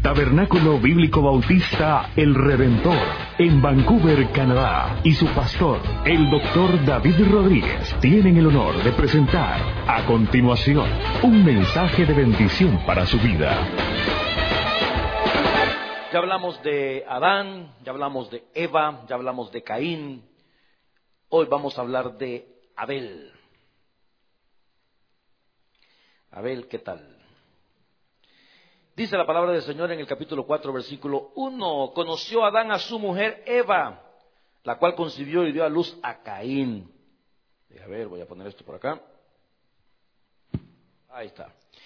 Tabernáculo Bíblico Bautista El Redentor, en Vancouver, Canadá, y su pastor, el Dr. David Rodríguez, tienen el honor de presentar a continuación un mensaje de bendición para su vida. Ya hablamos de Adán, ya hablamos de Eva, ya hablamos de Caín. Hoy vamos a hablar de Abel. Abel, ¿qué tal? Dice la palabra del Señor en el capítulo 4, versículo 1. Conoció Adán a su mujer Eva, la cual concibió y dio a luz a Caín. A ver, voy a poner esto por acá. Ahí está.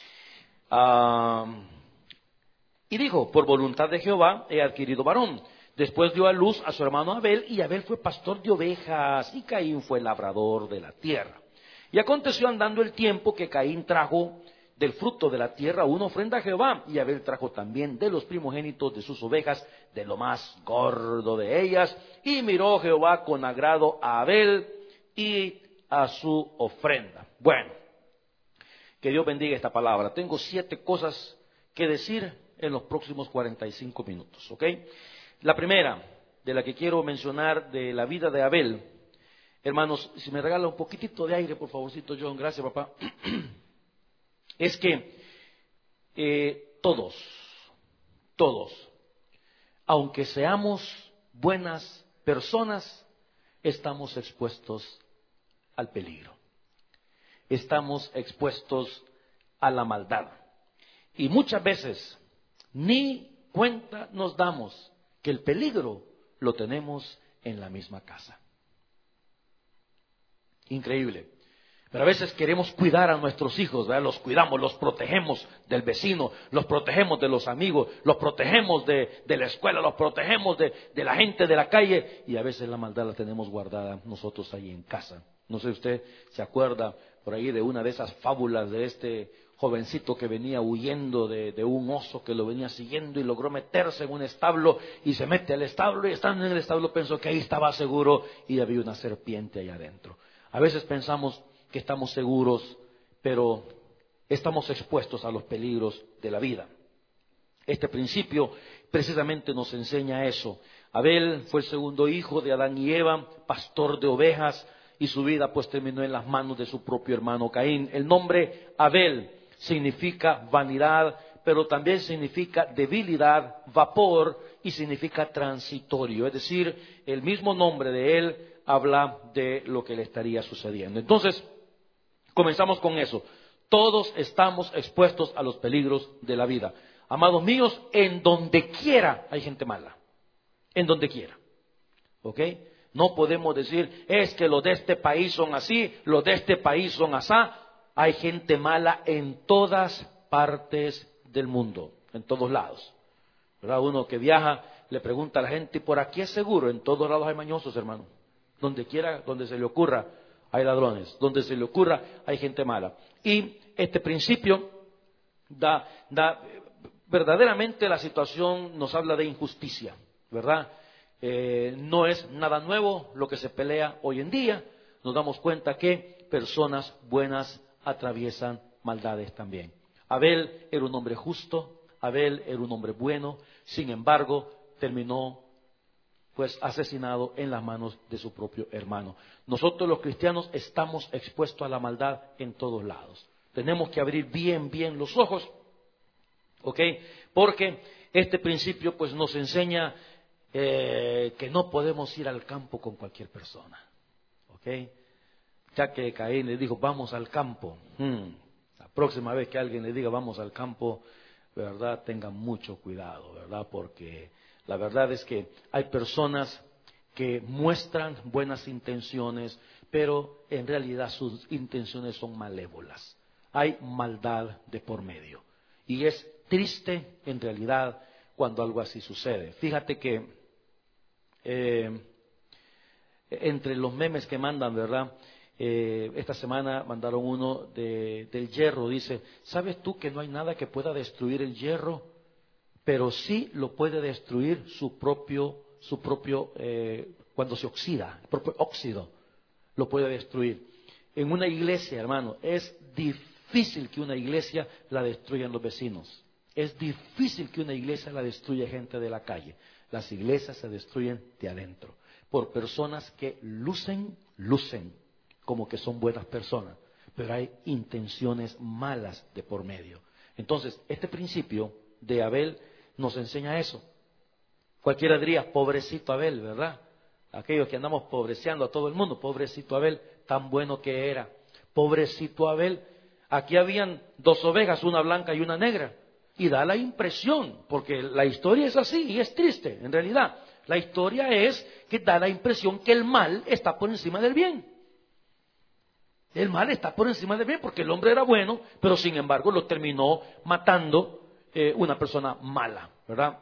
Y dijo, por voluntad de Jehová he adquirido varón. Después dio a luz a su hermano Abel, y Abel fue pastor de ovejas, y Caín fue labrador de la tierra. Y aconteció andando el tiempo que Caín trajo del fruto de la tierra una ofrenda a Jehová, y Abel trajo también de los primogénitos de sus ovejas, de lo más gordo de ellas, y miró Jehová con agrado a Abel y a su ofrenda. Bueno, que Dios bendiga esta palabra. Tengo 7 cosas que decir en los próximos 45 minutos, ¿ok? La primera, de la que quiero mencionar de la vida de Abel, hermanos, si me regala un poquitito de aire, por favorcito, John, gracias, papá. Es que todos, aunque seamos buenas personas, estamos expuestos al peligro. Estamos expuestos a la maldad. Y muchas veces ni cuenta nos damos que el peligro lo tenemos en la misma casa. Increíble. Pero a veces queremos cuidar a nuestros hijos, ¿verdad? Los cuidamos, los protegemos del vecino, los protegemos de los amigos, los protegemos de la escuela, los protegemos de la gente de la calle, y a veces la maldad la tenemos guardada nosotros ahí en casa. No sé si usted se acuerda por ahí de una de esas fábulas de este jovencito que venía huyendo de un oso que lo venía siguiendo y logró meterse en un establo, y se mete al establo, y estando en el establo pensó que ahí estaba seguro, y había una serpiente ahí adentro. A veces pensamos que estamos seguros, pero estamos expuestos a los peligros de la vida. Este principio precisamente nos enseña eso. Abel fue el segundo hijo de Adán y Eva, pastor de ovejas, y su vida pues terminó en las manos de su propio hermano Caín. El nombre Abel significa vanidad, pero también significa debilidad, vapor, y significa transitorio. Es decir, el mismo nombre de él habla de lo que le estaría sucediendo. Entonces, comenzamos con eso. Todos estamos expuestos a los peligros de la vida. Amados míos, en donde quiera hay gente mala. En donde quiera. ¿Ok? No podemos decir, es que los de este país son así, los de este país son asá. Hay gente mala en todas partes del mundo, en todos lados. ¿Verdad? Uno que viaja le pregunta a la gente, ¿por aquí es seguro? En todos lados hay mañosos, hermano. Donde quiera, donde se le ocurra, hay ladrones. Donde se le ocurra, hay gente mala. Y este principio verdaderamente la situación nos habla de injusticia, ¿verdad? No es nada nuevo lo que se pelea hoy en día. Nos damos cuenta que personas buenas atraviesan maldades también. Abel era un hombre justo, Abel era un hombre bueno, sin embargo, terminó pues asesinado en las manos de su propio hermano. Nosotros los cristianos estamos expuestos a la maldad en todos lados. Tenemos que abrir bien los ojos, ¿ok? Porque este principio pues nos enseña que no podemos ir al campo con cualquier persona, ¿ok? Ya que Caín le dijo, vamos al campo. La próxima vez que alguien le diga, vamos al campo, ¿verdad? Tengan mucho cuidado, ¿verdad? Porque la verdad es que hay personas que muestran buenas intenciones, pero en realidad sus intenciones son malévolas. Hay maldad de por medio. Y es triste en realidad cuando algo así sucede. Fíjate que entre los memes que mandan, ¿verdad? Esta semana mandaron uno del hierro. Dice, ¿sabes tú que no hay nada que pueda destruir el hierro? Pero sí lo puede destruir su propio cuando se oxida, el propio óxido lo puede destruir. En una iglesia, hermano, es difícil que una iglesia la destruyan los vecinos. Es difícil que una iglesia la destruya gente de la calle. Las iglesias se destruyen de adentro por personas que lucen como que son buenas personas, pero hay intenciones malas de por medio. Entonces, este principio de Abel nos enseña eso. Cualquiera diría, pobrecito Abel, ¿verdad? Aquellos que andamos pobreciando a todo el mundo, pobrecito Abel, tan bueno que era. Pobrecito Abel, aquí habían 2 ovejas, una blanca y una negra. Y da la impresión, porque la historia es así y es triste, en realidad. La historia es que da la impresión que el mal está por encima del bien. El mal está por encima del bien, porque el hombre era bueno, pero sin embargo lo terminó matando una persona mala, ¿verdad?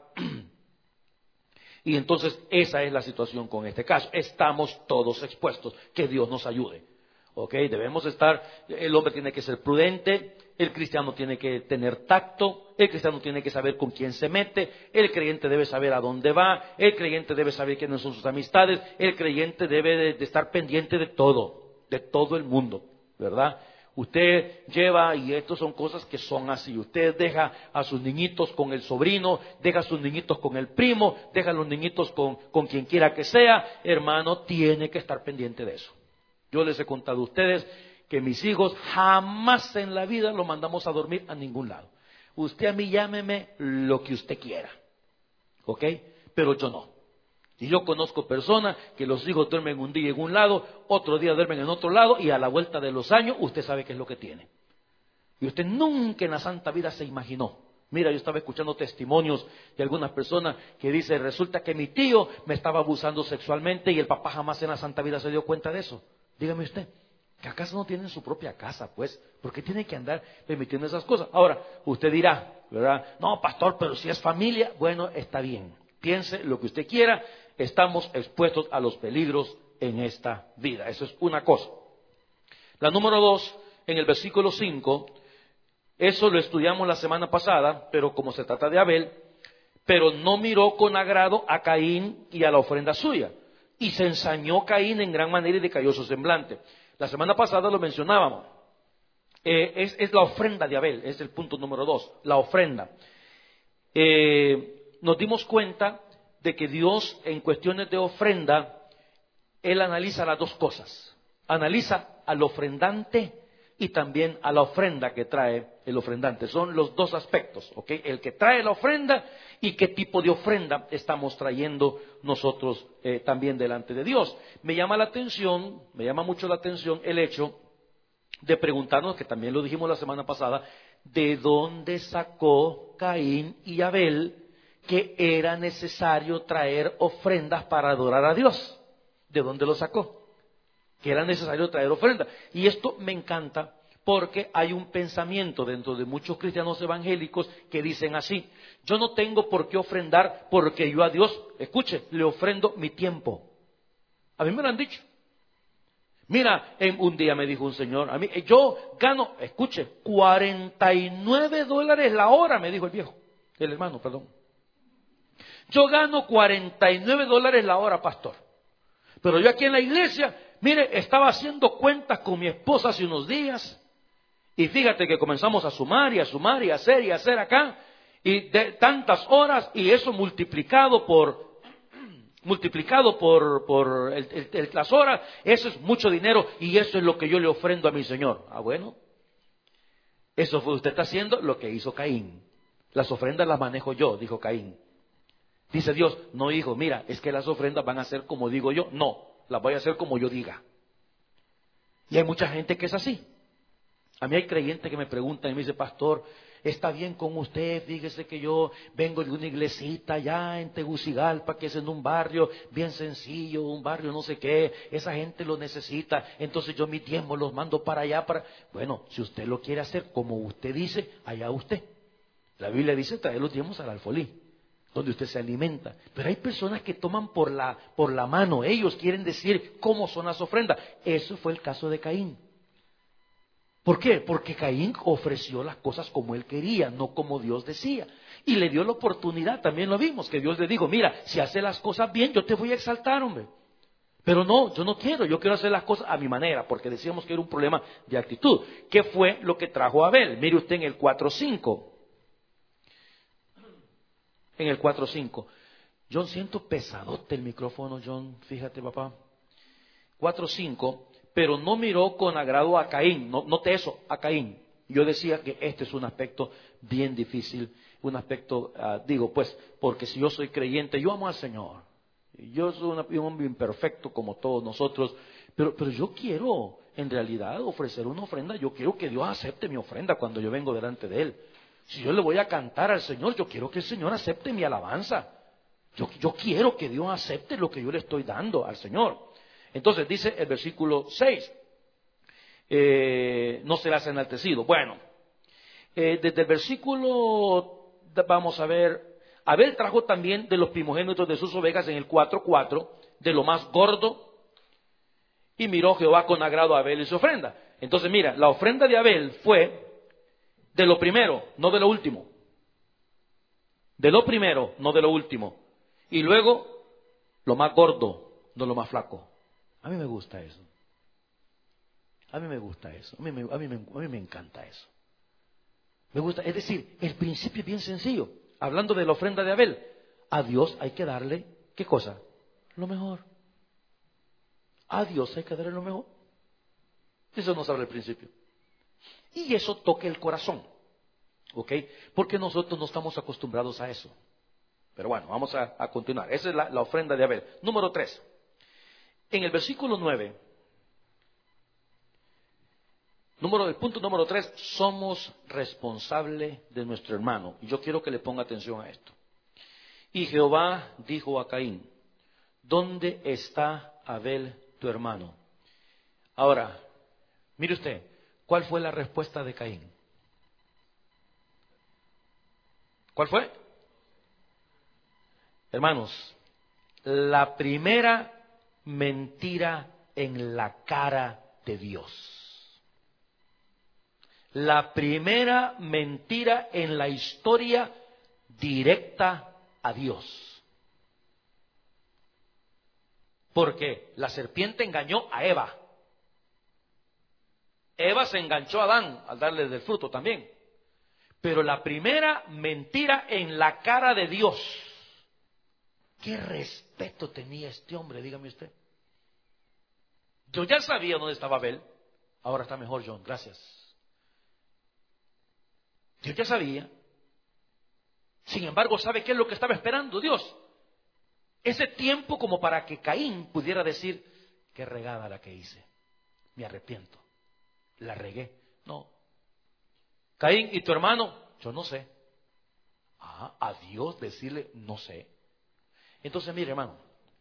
Y entonces esa es la situación con este caso. Estamos todos expuestos. Que Dios nos ayude. ¿Ok? Debemos estar, el hombre tiene que ser prudente, el cristiano tiene que tener tacto, el cristiano tiene que saber con quién se mete, el creyente debe saber a dónde va, el creyente debe saber quiénes son sus amistades, el creyente debe de estar pendiente de todo el mundo, ¿verdad? Usted lleva, y estas son cosas que son así, usted deja a sus niñitos con el sobrino, deja a sus niñitos con el primo, deja a los niñitos con quien quiera que sea, hermano, tiene que estar pendiente de eso. Yo les he contado a ustedes que mis hijos jamás en la vida los mandamos a dormir a ningún lado. Usted a mí llámeme lo que usted quiera, ¿ok? Pero yo no. Y yo conozco personas que los hijos duermen un día en un lado, otro día duermen en otro lado, y a la vuelta de los años usted sabe qué es lo que tiene. Y usted nunca en la santa vida se imaginó. Mira, yo estaba escuchando testimonios de algunas personas que dicen, resulta que mi tío me estaba abusando sexualmente y el papá jamás en la santa vida se dio cuenta de eso. Dígame usted, que acaso no tienen su propia casa, pues, ¿por qué tiene que andar permitiendo esas cosas? Ahora, usted dirá, ¿verdad? No, pastor, pero si es familia, bueno, está bien. Piense lo que usted quiera, estamos expuestos a los peligros en esta vida. Eso es una cosa. La número 2, en el versículo 5, eso lo estudiamos la semana pasada, pero como se trata de Abel, pero no miró con agrado a Caín y a la ofrenda suya. Y se ensañó Caín en gran manera y decayó su semblante. La semana pasada lo mencionábamos. Es la ofrenda de Abel, es el punto número 2, la ofrenda. Nos dimos cuenta de que Dios, en cuestiones de ofrenda, Él analiza las dos cosas. Analiza al ofrendante y también a la ofrenda que trae el ofrendante. Son los dos aspectos, ¿ok? El que trae la ofrenda y qué tipo de ofrenda estamos trayendo nosotros también delante de Dios. Me llama mucho la atención el hecho de preguntarnos, que también lo dijimos la semana pasada, ¿de dónde sacó Caín y Abel que era necesario traer ofrendas para adorar a Dios? ¿De dónde lo sacó? Que era necesario traer ofrenda. Y esto me encanta porque hay un pensamiento dentro de muchos cristianos evangélicos que dicen así: yo no tengo por qué ofrendar porque yo a Dios, escuche, le ofrendo mi tiempo. A mí me lo han dicho. Mira, un día me dijo un señor, a mí, yo gano, escuche, $49 la hora, me dijo el hermano, perdón. Yo gano $49 la hora, pastor. Pero yo aquí en la iglesia, mire, estaba haciendo cuentas con mi esposa hace unos días. Y fíjate que comenzamos a sumar y a sumar y a hacer acá. Y de tantas horas, y eso multiplicado por las horas, eso es mucho dinero y eso es lo que yo le ofrendo a mi Señor. Ah, bueno. Eso fue, usted está haciendo lo que hizo Caín. Las ofrendas las manejo yo, dijo Caín. Dice Dios, no hijo, mira, es que las ofrendas van a ser como digo yo. No, las voy a hacer como yo diga. Y hay mucha gente que es así. A mí hay creyentes que me preguntan y me dicen, pastor, ¿está bien con usted? Fíjese que yo vengo de una iglesita allá en Tegucigalpa, que es en un barrio bien sencillo, un barrio no sé qué, esa gente lo necesita, entonces yo mi tiempo los mando para allá. Bueno, si usted lo quiere hacer como usted dice, allá usted. La Biblia dice, traer los diezmos al alfolí, donde usted se alimenta. Pero hay personas que toman por la mano, ellos quieren decir cómo son las ofrendas. Eso fue el caso de Caín. ¿Por qué? Porque Caín ofreció las cosas como él quería, no como Dios decía. Y le dio la oportunidad, también lo vimos, que Dios le dijo, mira, si haces las cosas bien, yo te voy a exaltar, hombre. Pero no, yo no quiero, yo quiero hacer las cosas a mi manera, porque decíamos que era un problema de actitud. ¿Qué fue lo que trajo Abel? Mire usted en el 4:5. En el 4:5. John, siento pesadote el micrófono, John, fíjate, papá. 4:5. Pero no miró con agrado a Caín. Note eso, a Caín. Yo decía que este es un aspecto bien difícil, un aspecto, porque si yo soy creyente, yo amo al Señor. Yo soy un hombre imperfecto como todos nosotros, pero yo quiero, en realidad, ofrecer una ofrenda. Yo quiero que Dios acepte mi ofrenda cuando yo vengo delante de Él. Si yo le voy a cantar al Señor, yo quiero que el Señor acepte mi alabanza. Yo quiero que Dios acepte lo que yo le estoy dando al Señor. Entonces dice el versículo 6, no serás enaltecido. Bueno, desde el versículo, vamos a ver, Abel trajo también de los primogénitos de sus ovejas en el 4:4, de lo más gordo, y miró Jehová con agrado a Abel y su ofrenda. Entonces mira, la ofrenda de Abel fue de lo primero, no de lo último. De lo primero, no de lo último. Y luego, lo más gordo, no lo más flaco. A mí me gusta eso. A mí me gusta eso. A mí me encanta eso. Me gusta, es decir, el principio es bien sencillo. Hablando de la ofrenda de Abel, a Dios hay que darle, ¿qué cosa? Lo mejor. A Dios hay que darle lo mejor. Eso nos habla el principio. Y eso toca el corazón. ¿Ok? Porque nosotros no estamos acostumbrados a eso. Pero bueno, vamos a continuar. Esa es la ofrenda de Abel. Número 3. En el versículo 9, el punto número 3, somos responsables de nuestro hermano. Y yo quiero que le ponga atención a esto. Y Jehová dijo a Caín, ¿dónde está Abel tu hermano? Ahora, mire usted, ¿cuál fue la respuesta de Caín? ¿Cuál fue? Hermanos, la primera mentira en la cara de Dios. La primera mentira en la historia directa a Dios. Porque la serpiente engañó a Eva. Eva se enganchó a Adán al darle del fruto también. Pero la primera mentira en la cara de Dios. ¿Qué respeto tenía este hombre? Dígame usted. Yo ya sabía dónde estaba Abel. Ahora está mejor, John. Gracias. Yo ya sabía. Sin embargo, ¿sabe qué es lo que estaba esperando Dios? Ese tiempo como para que Caín pudiera decir, qué regada la que hice. Me arrepiento. La regué. No. Caín, ¿y tu hermano? Yo no sé. A Dios decirle, no sé. Entonces, mire, hermano,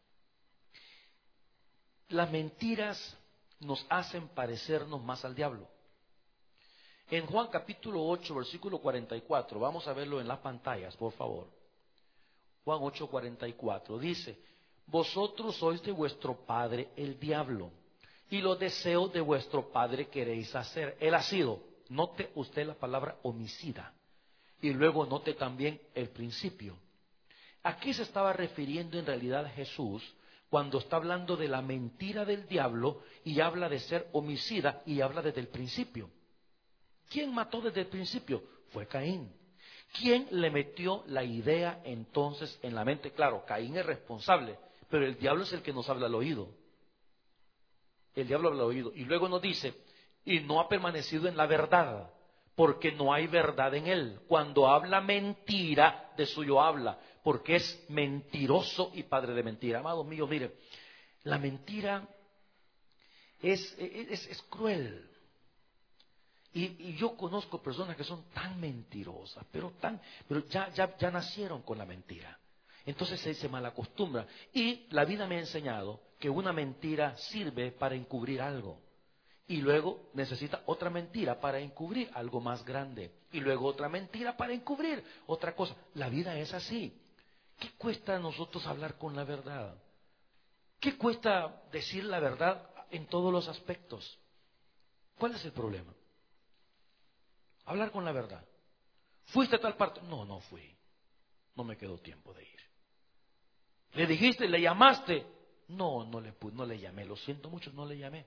las mentiras nos hacen parecernos más al diablo. En Juan capítulo 8, versículo 44, vamos a verlo en las pantallas, por favor. Juan 8, 44, dice, vosotros sois de vuestro padre el diablo, y los deseos de vuestro padre queréis hacer. Él ha sido, note usted la palabra homicida, y luego note también el principio. ¿A qué se estaba refiriendo en realidad Jesús cuando está hablando de la mentira del diablo y habla de ser homicida y habla desde el principio? ¿Quién mató desde el principio? Fue Caín. ¿Quién le metió la idea entonces en la mente? Claro, Caín es responsable, pero el diablo es el que nos habla al oído. El diablo habla al oído. Y luego nos dice, y no ha permanecido en la verdad, porque no hay verdad en él. Cuando habla mentira, de suyo habla, porque es mentiroso y padre de mentira. Amados míos, mire, la mentira es cruel. Y yo conozco personas que son tan mentirosas, pero ya nacieron con la mentira. Entonces se malacostumbra. Y la vida me ha enseñado que una mentira sirve para encubrir algo. Y luego necesita otra mentira para encubrir algo más grande. Y luego otra mentira para encubrir otra cosa. La vida es así. ¿Qué cuesta a nosotros hablar con la verdad? ¿Qué cuesta decir la verdad en todos los aspectos? ¿Cuál es el problema? Hablar con la verdad. ¿Fuiste a tal parte? No fui. No me quedó tiempo de ir. ¿Le dijiste, le llamaste? No le llamé. Lo siento mucho, no le llamé.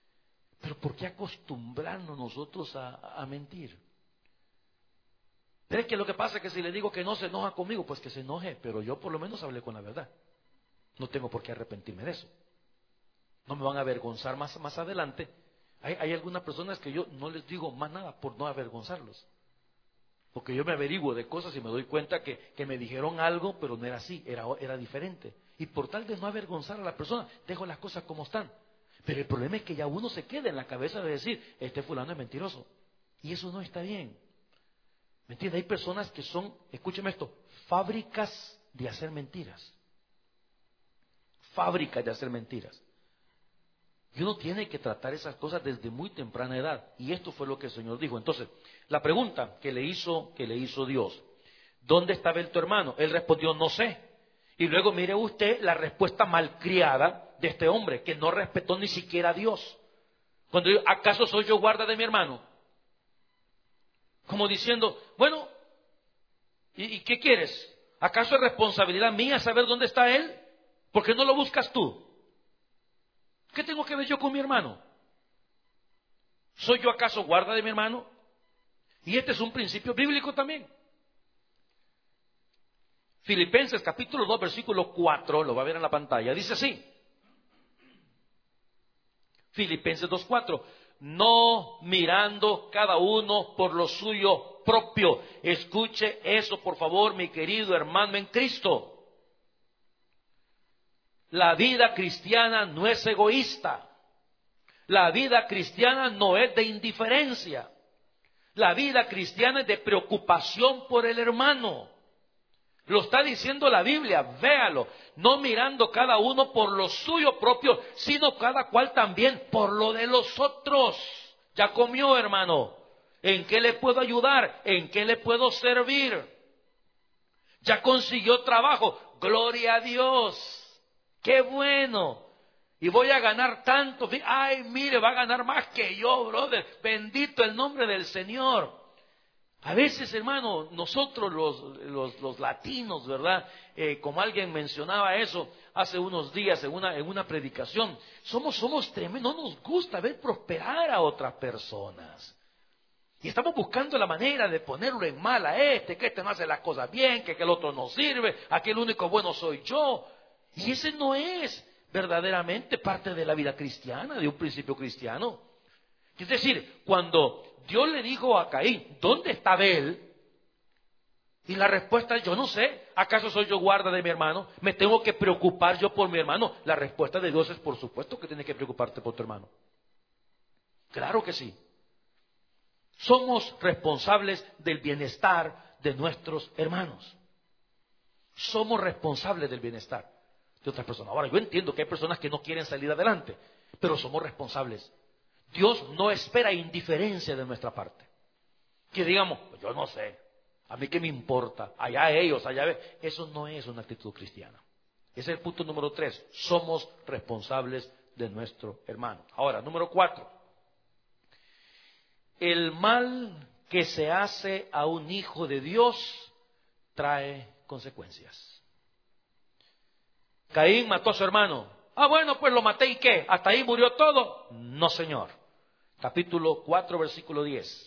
Pero ¿por qué acostumbrarnos nosotros a mentir? Pero es que lo que pasa es que si le digo que no se enoja conmigo, pues que se enoje, pero yo por lo menos hablé con la verdad. No tengo por qué arrepentirme de eso. No me van a avergonzar más adelante. Hay algunas personas que yo no les digo más nada por no avergonzarlos. Porque yo me averiguo de cosas y me doy cuenta que me dijeron algo, pero no era así, era diferente. Y por tal de no avergonzar a la persona, dejo las cosas como están. Pero el problema es que ya uno se queda en la cabeza de decir, este fulano es mentiroso. Y eso no está bien. ¿Me entiende? Hay personas que son, escúcheme esto, fábricas de hacer mentiras. Fábricas de hacer mentiras. Y uno tiene que tratar esas cosas desde muy temprana edad. Y esto fue lo que el Señor dijo. Entonces, la pregunta que le hizo Dios, ¿dónde estaba tu hermano? Él respondió, no sé. Y luego mire usted la respuesta malcriada de este hombre, que no respetó ni siquiera a Dios. Cuando dijo, ¿acaso soy yo guarda de mi hermano? Como diciendo, bueno, ¿y qué quieres? ¿Acaso es responsabilidad mía saber dónde está él? ¿Por qué no lo buscas tú? ¿Qué tengo que ver yo con mi hermano? ¿Soy yo acaso guarda de mi hermano? Y este es un principio bíblico también. Filipenses capítulo 2, versículo 4, lo va a ver en la pantalla, dice así. Filipenses 2:4, no mirando cada uno por lo suyo propio. Escuche eso, por favor, mi querido hermano en Cristo. La vida cristiana no es egoísta. La vida cristiana no es de indiferencia. La vida cristiana es de preocupación por el hermano. Lo está diciendo la Biblia, véalo. No mirando cada uno por lo suyo propio, sino cada cual también por lo de los otros. Ya comió, hermano. ¿En qué le puedo ayudar? ¿En qué le puedo servir? Ya consiguió trabajo. Gloria a Dios. ¡Qué bueno! Y voy a ganar tanto. Ay, mire, va a ganar más que yo, brother. Bendito el nombre del Señor. A veces, hermano, nosotros los latinos, ¿verdad? Como alguien mencionaba eso hace unos días en una predicación, somos tremendos, no nos gusta ver prosperar a otras personas. Y estamos buscando la manera de ponerlo en mal a que este no hace las cosas bien, que el otro no sirve, aquí el único bueno soy yo. Y ese no es verdaderamente parte de la vida cristiana, de un principio cristiano. Es decir, cuando Dios le dijo a Caín, ¿dónde está Abel? Y la respuesta es, yo no sé, ¿acaso soy yo guarda de mi hermano? ¿Me tengo que preocupar yo por mi hermano? La respuesta de Dios es, por supuesto que tienes que preocuparte por tu hermano. Claro que sí. Somos responsables del bienestar de nuestros hermanos. Somos responsables del bienestar de otras personas. Ahora, yo entiendo que hay personas que no quieren salir adelante, pero somos responsables. Dios no espera indiferencia de nuestra parte. Que digamos, pues yo no sé, a mí qué me importa, allá ellos, allá ve. Eso no es una actitud cristiana. Ese es el punto número 3. Somos responsables de nuestro hermano. Ahora, número 4. El mal que se hace a un hijo de Dios trae consecuencias. Caín mató a su hermano. Ah, bueno, pues lo maté y ¿qué? ¿Hasta ahí murió todo? No, señor. Capítulo 4, versículo 10.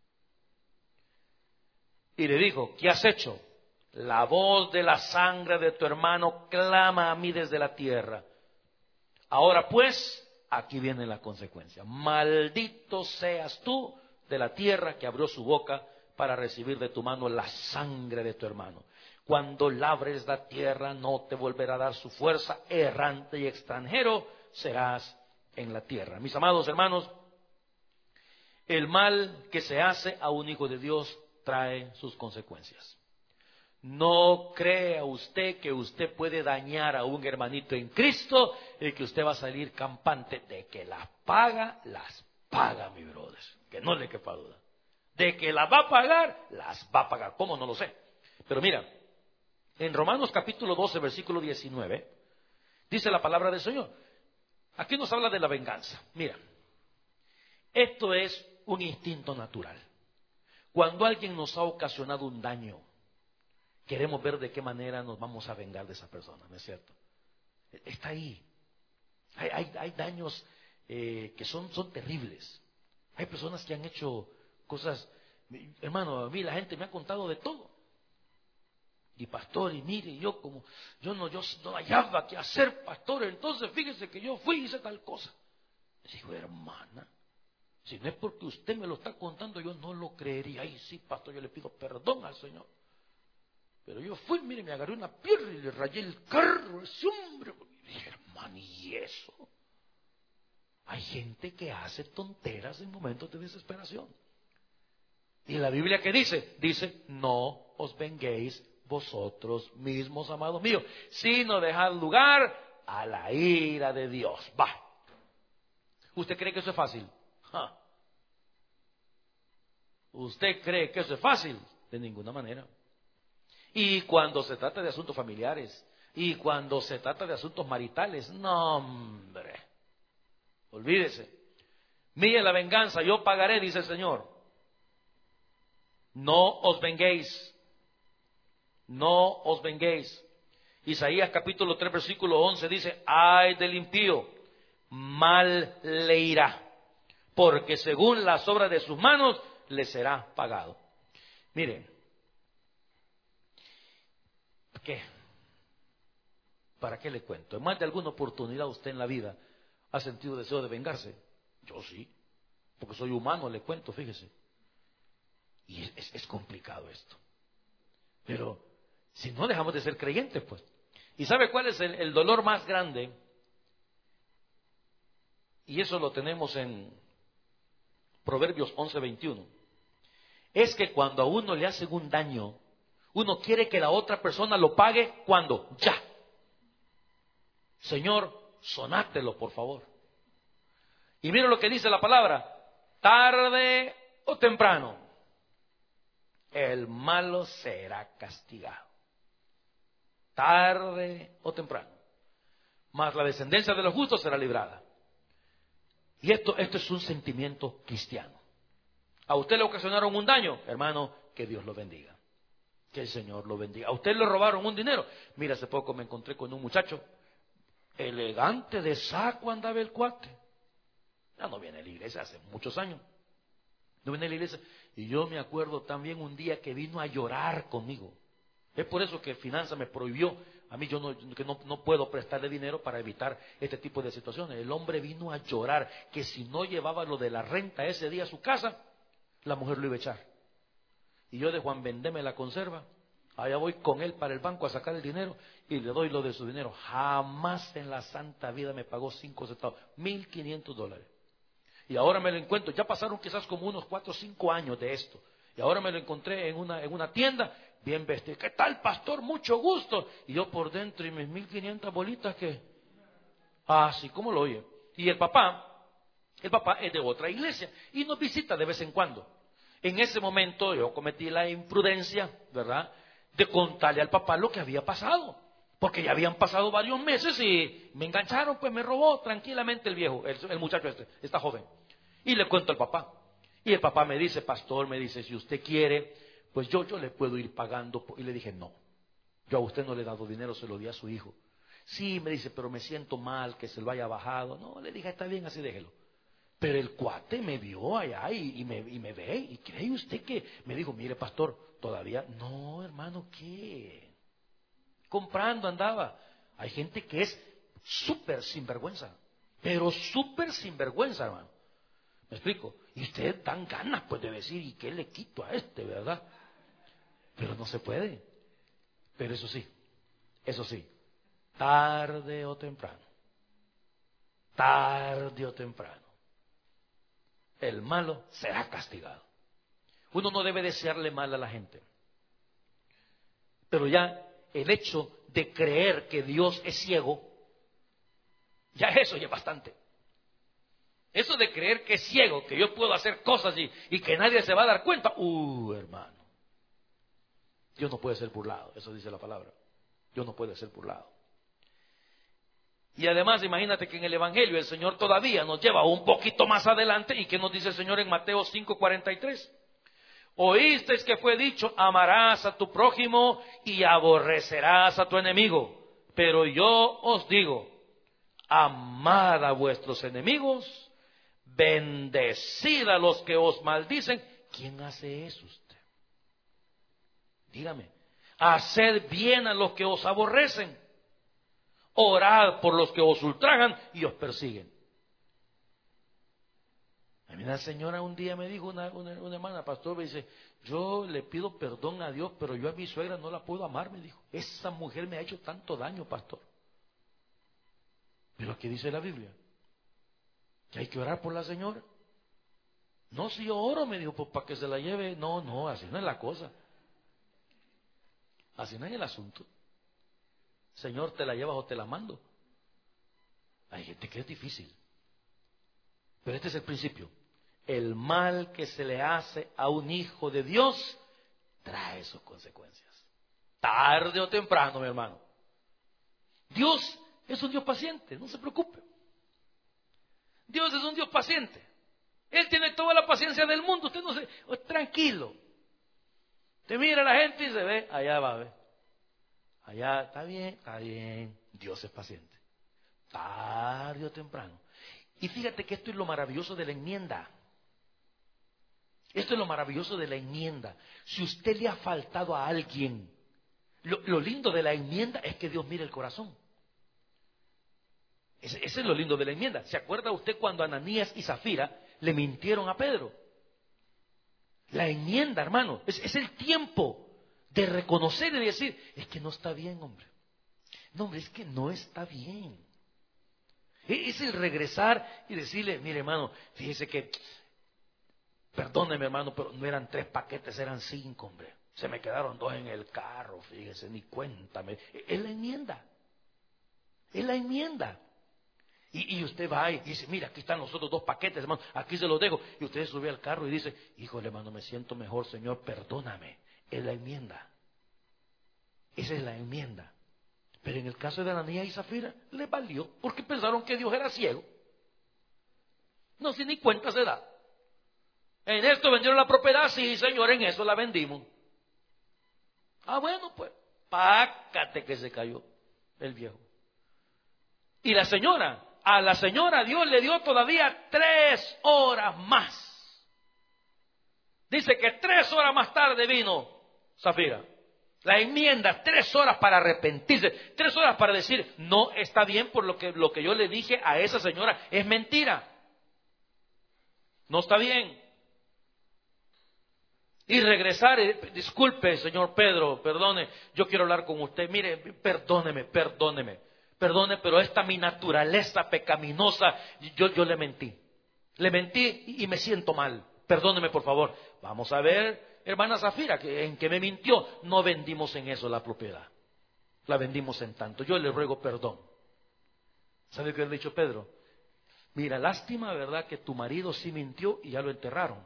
Y le dijo, ¿qué has hecho? La voz de la sangre de tu hermano clama a mí desde la tierra. Ahora pues, aquí viene la consecuencia. Maldito seas tú de la tierra que abrió su boca para recibir de tu mano la sangre de tu hermano. Cuando labres la tierra no te volverá a dar su fuerza, errante y extranjero serás en la tierra. Mis amados hermanos, el mal que se hace a un hijo de Dios trae sus consecuencias. No crea usted que usted puede dañar a un hermanito en Cristo y que usted va a salir campante. De que las paga, mi brother. Que no le quepa duda. De que las va a pagar, las va a pagar. ¿Cómo? No lo sé. Pero mira, en Romanos capítulo 12, versículo 19, dice la palabra del Señor. Aquí nos habla de la venganza. Mira, esto es un instinto natural. Cuando alguien nos ha ocasionado un daño, queremos ver de qué manera nos vamos a vengar de esa persona, ¿no es cierto? Está ahí. Hay daños que son terribles. Hay personas que han hecho cosas Hermano, a mí la gente me ha contado de todo. Y pastor, y mire, yo no hallaba qué hacer, pastor, entonces fíjese que yo fui y hice tal cosa. Digo, hermana, si no es porque usted me lo está contando, yo no lo creería. Ay, sí, pastor, yo le pido perdón al Señor. Pero yo fui, mire, me agarré una piedra y le rayé el carro a ese hombre. Y dije, hermano, ¿y eso? Hay gente que hace tonteras en momentos de desesperación. ¿Y la Biblia qué dice? Dice, no os venguéis vosotros mismos, amados míos, sino dejad lugar a la ira de Dios. Va. ¿Usted cree que eso es fácil? ¡Ja! ¿Usted cree que eso es fácil? De ninguna manera. Y cuando se trata de asuntos familiares, y cuando se trata de asuntos maritales, no, hombre, olvídese. Mire la venganza, yo pagaré, dice el Señor. No os venguéis. No os venguéis. Isaías capítulo 3 versículo 11 dice, ay del impío, mal le irá, porque según las obras de sus manos le será pagado. Miren, ¿qué? ¿Para qué le cuento? En más de alguna oportunidad usted en la vida ha sentido deseo de vengarse. Yo sí, porque soy humano, le cuento, fíjese. Y es complicado esto. Pero si no dejamos de ser creyentes, pues. ¿Y sabe cuál es el dolor más grande? Y eso lo tenemos en Proverbios 11:21. Es que cuando a uno le hacen un daño, uno quiere que la otra persona lo pague cuando ya. Señor, sonátelo, por favor. Y mira lo que dice la palabra, tarde o temprano, el malo será castigado. Tarde o temprano. Mas la descendencia de los justos será librada. Y esto es un sentimiento cristiano. A usted le ocasionaron un daño, hermano, que Dios lo bendiga. Que el Señor lo bendiga. A usted le robaron un dinero. Mira, hace poco me encontré con un muchacho, elegante de saco andaba el cuate. Ya no viene a la iglesia hace muchos años. No viene a la iglesia. Y yo me acuerdo también un día que vino a llorar conmigo. Es por eso que Finanza me prohibió. A mí yo no puedo prestarle dinero para evitar este tipo de situaciones. El hombre vino a llorar que si no llevaba lo de la renta ese día a su casa, la mujer lo iba a echar. Y yo de Juan vendeme la conserva. Allá voy con él para el banco a sacar el dinero y le doy lo de su dinero. Jamás en la santa vida me pagó 5 centavos, $1,500. Y ahora me lo encuentro, ya pasaron quizás como unos 4 o 5 años de esto. Y ahora me lo encontré en una tienda, bien vestido. ¿Qué tal, pastor? Mucho gusto. Y yo por dentro y mis 1,500 bolitas que... sí, ¿cómo lo oye? Y el papá es de otra iglesia y nos visita de vez en cuando. En ese momento yo cometí la imprudencia, ¿verdad?, de contarle al papá lo que había pasado. Porque ya habían pasado varios meses y me engancharon, pues me robó tranquilamente el viejo, el muchacho esta joven. Y le cuento al papá. Y el papá me dice, pastor, me dice, si usted quiere, pues yo le puedo ir pagando. Y le dije, no, yo a usted no le he dado dinero, se lo di a su hijo. Sí, me dice, pero me siento mal que se lo haya bajado. No, le dije, está bien, así déjelo. Pero el cuate me vio allá y me ve. ¿Y cree usted que? Me dijo, mire, pastor, todavía. No, hermano, ¿qué? Comprando andaba. Hay gente que es súper sinvergüenza. Pero súper sinvergüenza, hermano. ¿Me explico? Y ustedes dan ganas, pues, de decir, ¿y qué le quito a este, verdad? Pero no se puede. Pero eso sí, tarde o temprano, el malo será castigado. Uno no debe desearle mal a la gente. Pero ya el hecho de creer que Dios es ciego, ya eso ya es bastante. Eso de creer que es ciego, que yo puedo hacer cosas y que nadie se va a dar cuenta. Hermano, Dios no puede ser burlado, eso dice la palabra. Dios no puede ser burlado. Y además, imagínate que en el Evangelio el Señor todavía nos lleva un poquito más adelante. ¿Y qué nos dice el Señor en Mateo 5:43? Oísteis que fue dicho, amarás a tu prójimo y aborrecerás a tu enemigo. Pero yo os digo, amad a vuestros enemigos, bendecid a los que os maldicen quién hace eso usted? Dígame. Haced bien a los que os aborrecen. Orad por los que os ultrajan y os persiguen. A mí una señora un día me dijo, una hermana pastor, me dice, yo le pido perdón a Dios, pero yo a mi suegra no la puedo amar, me dijo. Esa mujer me ha hecho tanto daño, pastor. Pero ¿qué dice la Biblia? Que hay que orar por la señora. No, si yo oro, me dijo, pues para que se la lleve. No, así no es la cosa. Así no es el asunto. Señor, ¿te la llevas o te la mando? Hay gente que es difícil. Pero este es el principio. El mal que se le hace a un hijo de Dios trae sus consecuencias. Tarde o temprano, mi hermano. Dios es un Dios paciente, no se preocupe. Dios es un Dios paciente. Él tiene toda la paciencia del mundo. Usted no se... tranquilo. Te mira la gente y se ve, allá va, ve. Allá está bien. Dios es paciente. Tarde o temprano. Y fíjate que esto es lo maravilloso de la enmienda. Esto es lo maravilloso de la enmienda. Si usted le ha faltado a alguien, lo lindo de la enmienda es que Dios mira el corazón. Ese es lo lindo de la enmienda. ¿Se acuerda usted cuando Ananías y Zafira le mintieron a Pedro? La enmienda, hermano, es el tiempo de reconocer y decir, es que no está bien, hombre. No, hombre, es que no está bien. Es el regresar y decirle, mire, hermano, fíjese que, perdóneme, hermano, pero no eran 3 paquetes, eran 5, hombre. Se me quedaron 2 en el carro, fíjese, ni cuéntame. Es la enmienda. Es la enmienda. Y usted va y dice, mira, aquí están los otros 2 paquetes, hermano, aquí se los dejo. Y usted sube al carro y dice, híjole, hermano, me siento mejor, Señor, perdóname. Es la enmienda. Esa es la enmienda. Pero en el caso de Ananías y Zafira, les valió, porque pensaron que Dios era ciego. No, si ni cuenta se da. En esto vendieron la propiedad, sí, Señor, en eso la vendimos. Ah, bueno, pues, pácate que se cayó el viejo. Y la señora, a la señora Dios le dio todavía 3 horas más. Dice que 3 horas más tarde vino Zafira. La enmienda, 3 horas para arrepentirse, 3 horas para decir, no está bien por lo que yo le dije a esa señora, es mentira. No está bien. Y regresar, disculpe, señor Pedro, perdone, yo quiero hablar con usted, mire, perdóneme, pero esta mi naturaleza pecaminosa, yo le mentí y me siento mal, perdóneme por favor. Vamos a ver, hermana Zafira, en que me mintió, no vendimos en eso la propiedad, la vendimos en tanto, yo le ruego perdón. ¿Sabe qué le ha dicho Pedro? Mira, lástima, ¿verdad?, que tu marido sí mintió y ya lo enterraron.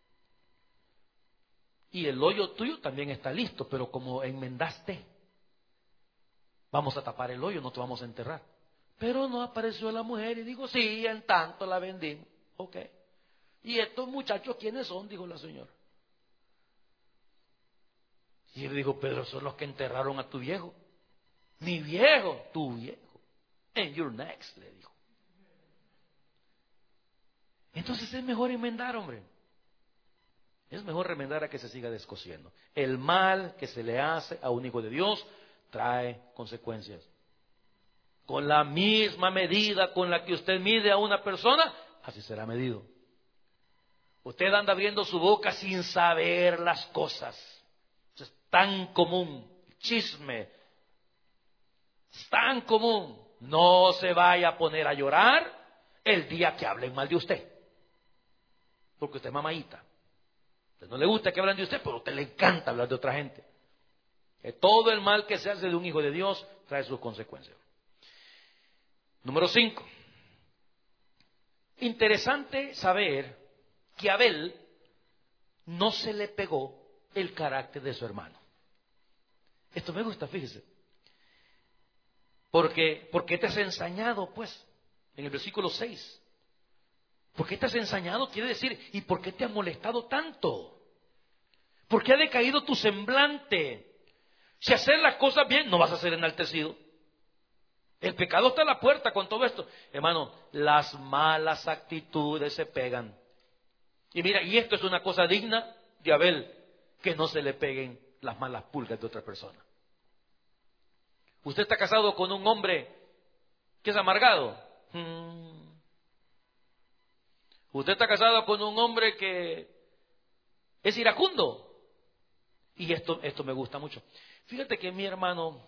Y el hoyo tuyo también está listo, pero como enmendaste, vamos a tapar el hoyo, no te vamos a enterrar. Pero no apareció la mujer y dijo, sí, en tanto la vendimos. Ok. ¿Y estos muchachos quiénes son?, dijo la señora. Y él dijo, Pedro, son los que enterraron a tu viejo. Mi viejo, tu viejo. And you're next, le dijo. Entonces es mejor enmendar, hombre. Es mejor remendar a que se siga descosiendo. El mal que se le hace a un hijo de Dios trae consecuencias. Con la misma medida con la que usted mide a una persona, así será medido. Usted anda abriendo su boca sin saber las cosas. Es tan común. Chisme. Es tan común. No se vaya a poner a llorar el día que hablen mal de usted. Porque usted es mamadita. A usted no le gusta que hablen de usted, pero a usted le encanta hablar de otra gente. Que todo el mal que se hace de un hijo de Dios trae sus consecuencias. Número 5. Interesante saber que a Abel no se le pegó el carácter de su hermano. Esto me gusta, fíjese. ¿Por qué te has ensañado, pues? En el versículo 6. ¿Por qué te has ensañado? Quiere decir, ¿y por qué te ha molestado tanto? ¿Por qué ha decaído tu semblante? Si hacer las cosas bien, no vas a ser enaltecido. El pecado está a la puerta con todo esto. Hermano, las malas actitudes se pegan. Y mira, y esto es una cosa digna de Abel, que no se le peguen las malas pulgas de otra persona. Usted está casado con un hombre que es amargado. Usted está casado con un hombre que es iracundo. Y esto me gusta mucho. Fíjate que mi hermano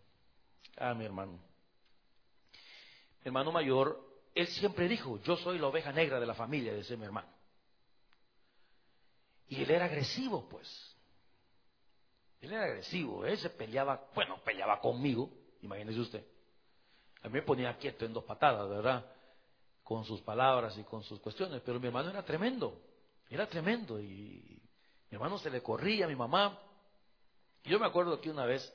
mayor, él siempre dijo, yo soy la oveja negra de la familia, decía mi hermano. Y él era agresivo, pues. Él era agresivo, él se peleaba conmigo, imagínese usted. A mí me ponía quieto en 2 patadas, ¿verdad? Con sus palabras y con sus cuestiones, pero mi hermano era tremendo, y mi hermano se le corría a mi mamá. Y yo me acuerdo que una vez,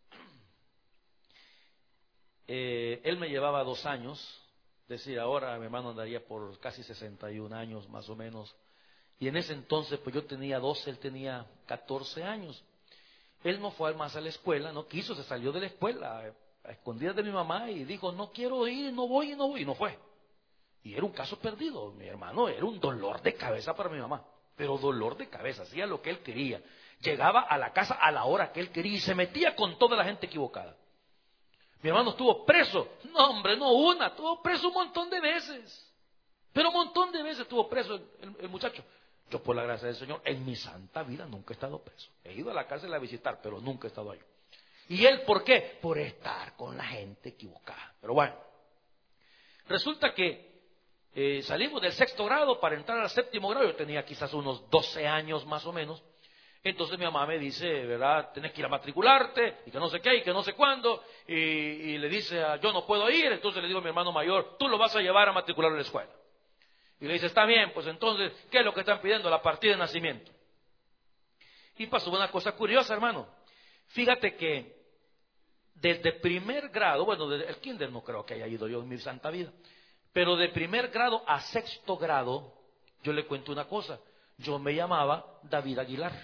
él me llevaba 2 años, es decir, ahora mi hermano andaría por casi 61 años más o menos, y en ese entonces pues yo tenía 12, él tenía 14 años. Él no fue más a la escuela, no quiso, se salió de la escuela a escondidas de mi mamá y dijo, no quiero ir, no voy, y no fue. Y era un caso perdido, mi hermano, era un dolor de cabeza para mi mamá, pero dolor de cabeza, hacía lo que él quería. Llegaba a la casa a la hora que él quería y se metía con toda la gente equivocada. Mi hermano estuvo preso, no hombre, no una, estuvo preso un montón de veces, pero un montón de veces estuvo preso el muchacho. Yo, por la gracia del Señor, en mi santa vida nunca he estado preso. He ido a la cárcel a visitar, pero nunca he estado ahí. ¿Y él por qué? Por estar con la gente equivocada. Pero bueno, resulta que salimos del 6º grado para entrar al 7º grado. Yo tenía quizás unos 12 años más o menos. Entonces mi mamá me dice, ¿verdad? Tenés que ir a matricularte, y que no sé qué, y que no sé cuándo. Y le dice, yo no puedo ir. Entonces le digo a mi hermano mayor, tú lo vas a llevar a matricular a la escuela. Y le dice, está bien, pues entonces, ¿qué es lo que están pidiendo? La partida de nacimiento. Y pasó una cosa curiosa, hermano. Fíjate que desde 1er grado, bueno, desde el kinder no creo que haya ido yo en mi santa vida, pero de 1er grado a 6º grado, yo le cuento una cosa, yo me llamaba David Aguilar.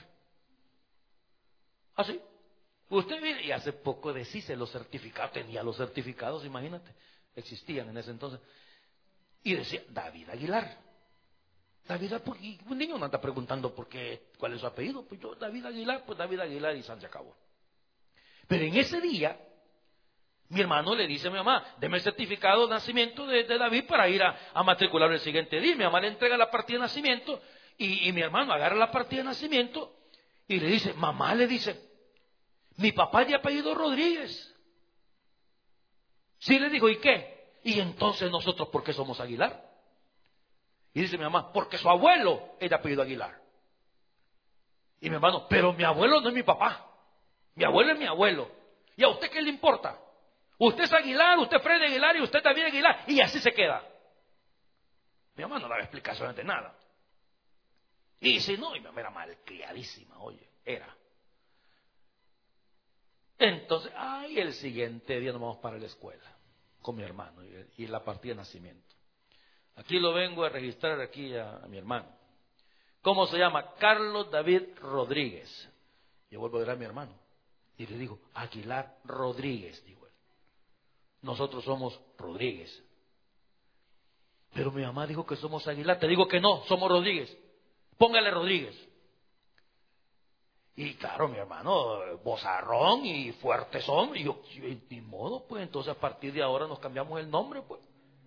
¿Así? Usted viene, y hace poco deshice los certificados, tenía los certificados, imagínate, existían en ese entonces. Y decía, David Aguilar. David, porque un niño no anda preguntando cuál es su apellido. Pues yo, David Aguilar y San se acabó. Pero en ese día, mi hermano le dice a mi mamá, deme el certificado de nacimiento de David para ir a matricular el siguiente día. Mi mamá le entrega la partida de nacimiento y mi hermano agarra la partida de nacimiento y le dice, mamá, le dice, mi papá es de apellido Rodríguez. Sí, le dijo, ¿y qué? Y entonces nosotros, ¿por qué somos Aguilar? Y dice mi mamá, porque su abuelo es de apellido Aguilar. Y mi hermano, pero mi abuelo no es mi papá. Mi abuelo es mi abuelo. ¿Y a usted qué le importa? Usted es Aguilar, usted es Freddy Aguilar y usted también Aguilar. Y así se queda. Mi mamá no daba explicaciones de nada. Y dice, no, y mi mamá era malcriadísima, oye, era. Entonces, el siguiente día nos vamos para la escuela con mi hermano y la partida de nacimiento. Aquí lo vengo a registrar aquí a mi hermano. ¿Cómo se llama? Carlos David Rodríguez. Yo vuelvo a ver a mi hermano y le digo, Aguilar Rodríguez, digo él. Nosotros somos Rodríguez. Pero mi mamá dijo que somos Aguilar. Te digo que no, somos Rodríguez. Póngale Rodríguez. Y claro, mi hermano, bozarrón y fuertezón. Y yo, ni modo, pues entonces a partir de ahora nos cambiamos el nombre, pues.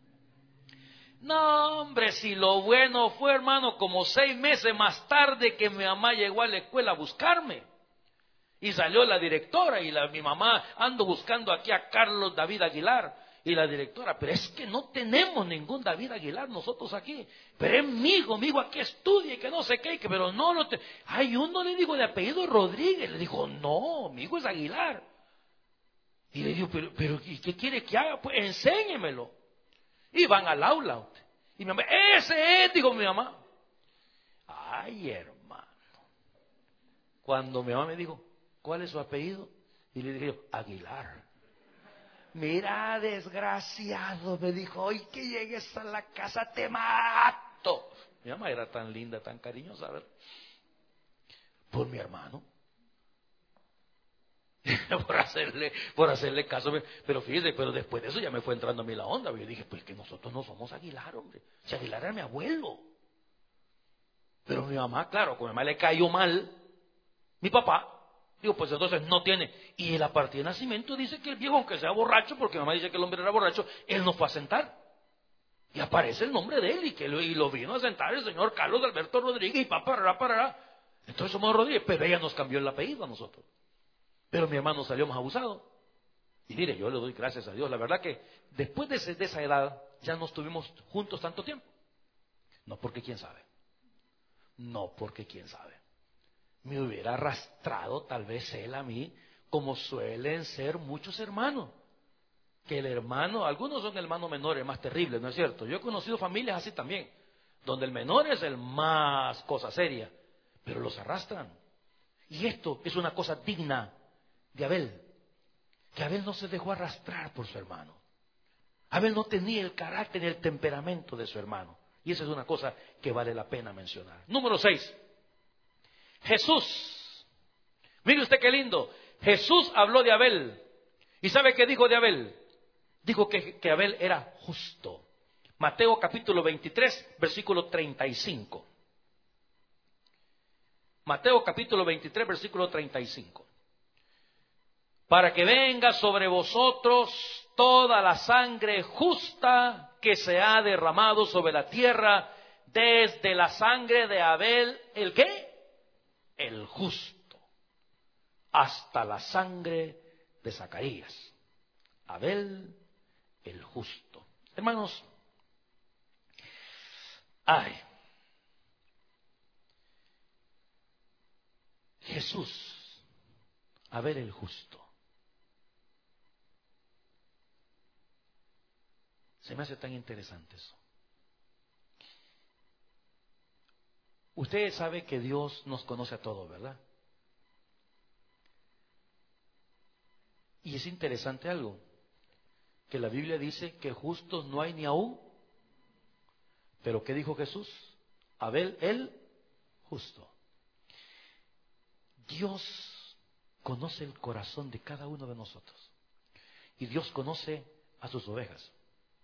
No, hombre, si lo bueno fue, hermano, como 6 meses más tarde que mi mamá llegó a la escuela a buscarme. Y salió la directora y mi mamá, ando buscando aquí a Carlos David Aguilar. Y la directora, pero es que no tenemos ningún David Aguilar nosotros aquí. Pero es mi hijo aquí estudia y que no sé qué, pero no lo Hay uno, le digo, de apellido Rodríguez. Le dijo, no, mi hijo es Aguilar. Y le digo, pero ¿y qué quiere que haga? Pues enséñemelo. Y van al aula. Y mi mamá, ese es, dijo mi mamá. Ay, hermano. Cuando mi mamá me dijo, ¿cuál es su apellido? Y le dije, Aguilar. Mira, desgraciado, me dijo, hoy que llegues a la casa te mato. Mi mamá era tan linda, tan cariñosa, ¿verdad? Por mi hermano. por hacerle caso. Pero fíjese, pero después de eso ya me fue entrando a mí la onda. Yo dije, pues que nosotros no somos Aguilar, hombre. Si Aguilar era mi abuelo. Pero mi mamá, claro, con mi mamá le cayó mal mi papá. Digo, pues entonces no tiene. Y la partida de nacimiento dice que el viejo, aunque sea borracho, porque mi mamá dice que el hombre era borracho, él no fue a sentar. Y aparece el nombre de él y lo vino a sentar el señor Carlos Alberto Rodríguez y parará. Entonces somos Rodríguez, pero ella nos cambió el apellido a nosotros. Pero mi hermano salió más abusado. Y mire, yo le doy gracias a Dios. La verdad que después de esa edad ya no estuvimos juntos tanto tiempo. No porque quién sabe. No porque quién sabe. Me hubiera arrastrado tal vez él a mí, como suelen ser muchos hermanos. Que el hermano, algunos son hermanos menores más terribles, ¿no es cierto? Yo he conocido familias así también, donde el menor es el más cosa seria, pero los arrastran. Y esto es una cosa digna de Abel, que Abel no se dejó arrastrar por su hermano. Abel no tenía el carácter y el temperamento de su hermano. Y esa es una cosa que vale la pena mencionar. Número 6. Jesús. Mire usted qué lindo. Jesús habló de Abel. ¿Y sabe qué dijo de Abel? Dijo que Abel era justo. Mateo capítulo 23, versículo 35. Mateo capítulo 23, versículo 35. Para que venga sobre vosotros toda la sangre justa que se ha derramado sobre la tierra, desde la sangre de Abel, ¿el qué? El justo, hasta la sangre de Zacarías. Abel, el justo. Hermanos, Jesús, Abel el justo. Se me hace tan interesante eso. Usted sabe que Dios nos conoce a todos, ¿verdad? Y es interesante algo, que la Biblia dice que justos no hay ni aún. Pero ¿qué dijo Jesús? Abel el justo. Dios conoce el corazón de cada uno de nosotros. Y Dios conoce a sus ovejas.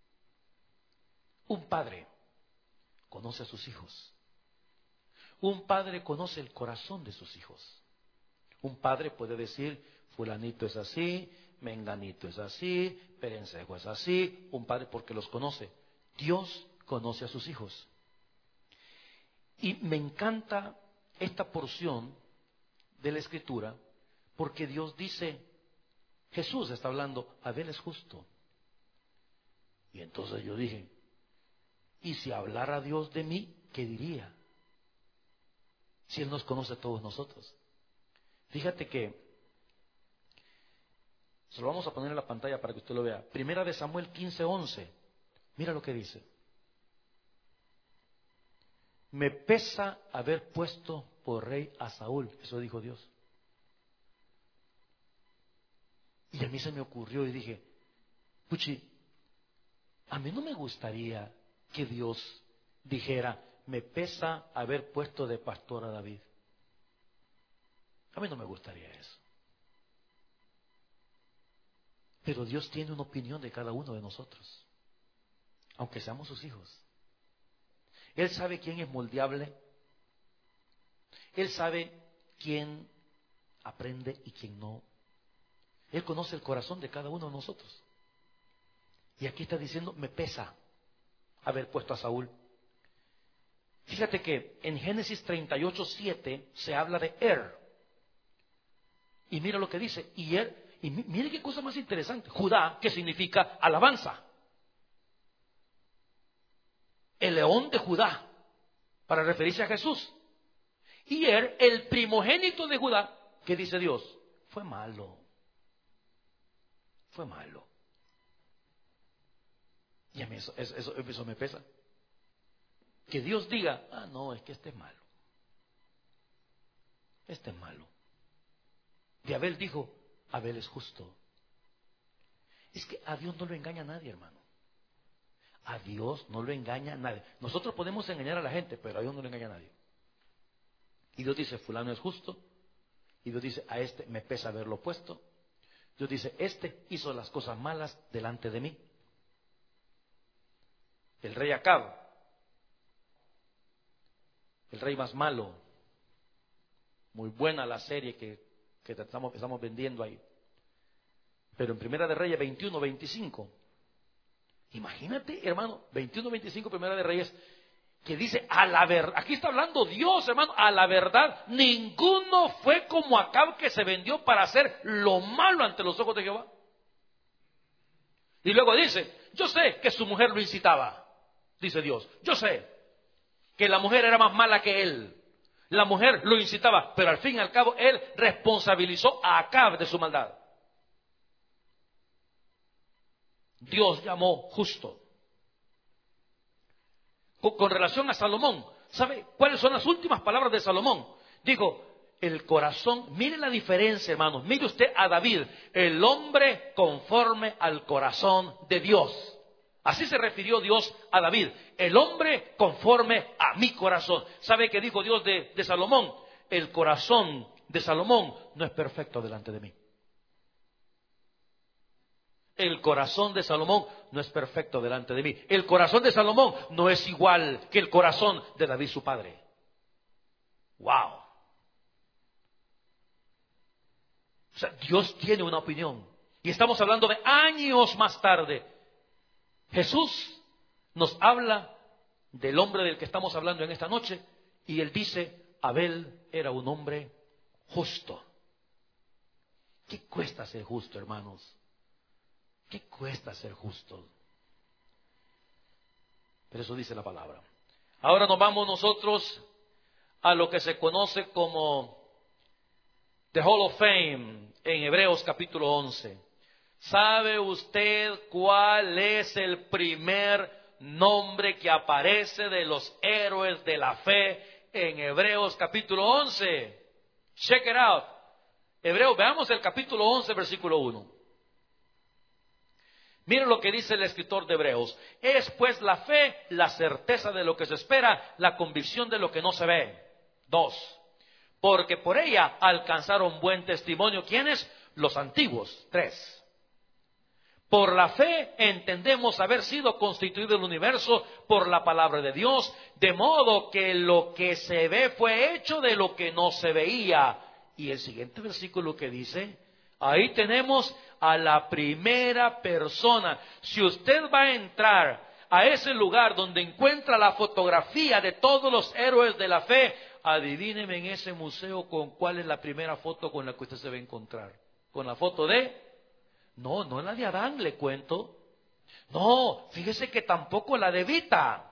Un padre conoce a sus hijos. Un padre conoce el corazón de sus hijos. Un padre puede decir, fulanito es así, menganito es así, perencejo es así. Un padre porque los conoce. Dios conoce a sus hijos. Y me encanta esta porción de la Escritura, porque Dios dice, Jesús está hablando, Abel es justo. Y entonces yo dije, ¿y si hablara Dios de mí, qué diría? Si Él nos conoce a todos nosotros. Fíjate que, se lo vamos a poner en la pantalla para que usted lo vea. Primera de Samuel 15:11. Mira lo que dice. Me pesa haber puesto por rey a Saúl. Eso dijo Dios. Y a mí se me ocurrió y dije, puchi, a mí no me gustaría que Dios dijera, me pesa haber puesto de pastor a David. A mí no me gustaría eso. Pero Dios tiene una opinión de cada uno de nosotros, aunque seamos sus hijos. Él sabe quién es moldeable. Él sabe quién aprende y quién no. Él conoce el corazón de cada uno de nosotros. Y aquí está diciendo, me pesa haber puesto a Saúl. Fíjate que en Génesis 38:7 se habla de Y mira lo que dice. Y mire qué cosa más interesante. Judá, que significa alabanza. El león de Judá, para referirse a Jesús. Y el primogénito de Judá, ¿qué dice Dios? Fue malo. Fue malo. Y a mí eso me pesa. Que Dios diga, no, es que este es malo. Este es malo. De Abel dijo, Abel es justo. Es que a Dios no lo engaña nadie, hermano. A Dios no lo engaña nadie. Nosotros podemos engañar a la gente, pero a Dios no lo engaña nadie. Y Dios dice, fulano es justo. Y Dios dice, a este me pesa haberlo puesto. Dios dice, este hizo las cosas malas delante de mí. El rey Acab el rey más malo. Muy buena la serie que estamos vendiendo ahí. Pero en Primera de Reyes 21-25, imagínate, hermano, 21-25 Primera de Reyes, que dice, a la verdad, aquí está hablando Dios, hermano, a la verdad, ninguno fue como Acab, que se vendió para hacer lo malo ante los ojos de Jehová. Y luego dice, yo sé que su mujer lo incitaba, dice Dios, yo sé que la mujer era más mala que él. La mujer lo incitaba, pero al fin y al cabo él responsabilizó a Acab de su maldad. Dios llamó justo. Con relación a Salomón, ¿sabe cuáles son las últimas palabras de Salomón? Dijo, el corazón, mire la diferencia, hermanos, mire usted a David, el hombre conforme al corazón de Dios. Así se refirió Dios a David, el hombre conforme a mi corazón. ¿Sabe qué dijo Dios de Salomón? El corazón de Salomón no es perfecto delante de mí. El corazón de Salomón no es perfecto delante de mí. El corazón de Salomón no es igual que el corazón de David su padre. ¡Wow! O sea, Dios tiene una opinión. Y estamos hablando de años más tarde. Jesús nos habla del hombre del que estamos hablando en esta noche. Y él dice, Abel era un hombre justo. ¿Qué cuesta ser justo, hermanos? ¿Qué cuesta ser justo? Pero eso dice la palabra. Ahora nos vamos nosotros a lo que se conoce como The Hall of Fame en Hebreos capítulo 11. ¿Sabe usted cuál es el primer nombre que aparece de los héroes de la fe en Hebreos capítulo 11? Check it out. Hebreos, veamos el capítulo 11, versículo 1. Miren lo que dice el escritor de Hebreos. Es pues la fe, la certeza de lo que se espera, la convicción de lo que no se ve. 2. Porque por ella alcanzaron buen testimonio. ¿Quiénes? Los antiguos. 3. Por la fe entendemos haber sido constituido el universo por la palabra de Dios, de modo que lo que se ve fue hecho de lo que no se veía. Y el siguiente versículo que dice, ahí tenemos a la primera persona. Si usted va a entrar a ese lugar donde encuentra la fotografía de todos los héroes de la fe, adivíneme en ese museo con cuál es la primera foto con la que usted se va a encontrar. ¿Con la foto de? No la de Adán, le cuento. No, fíjese que tampoco la de Vita.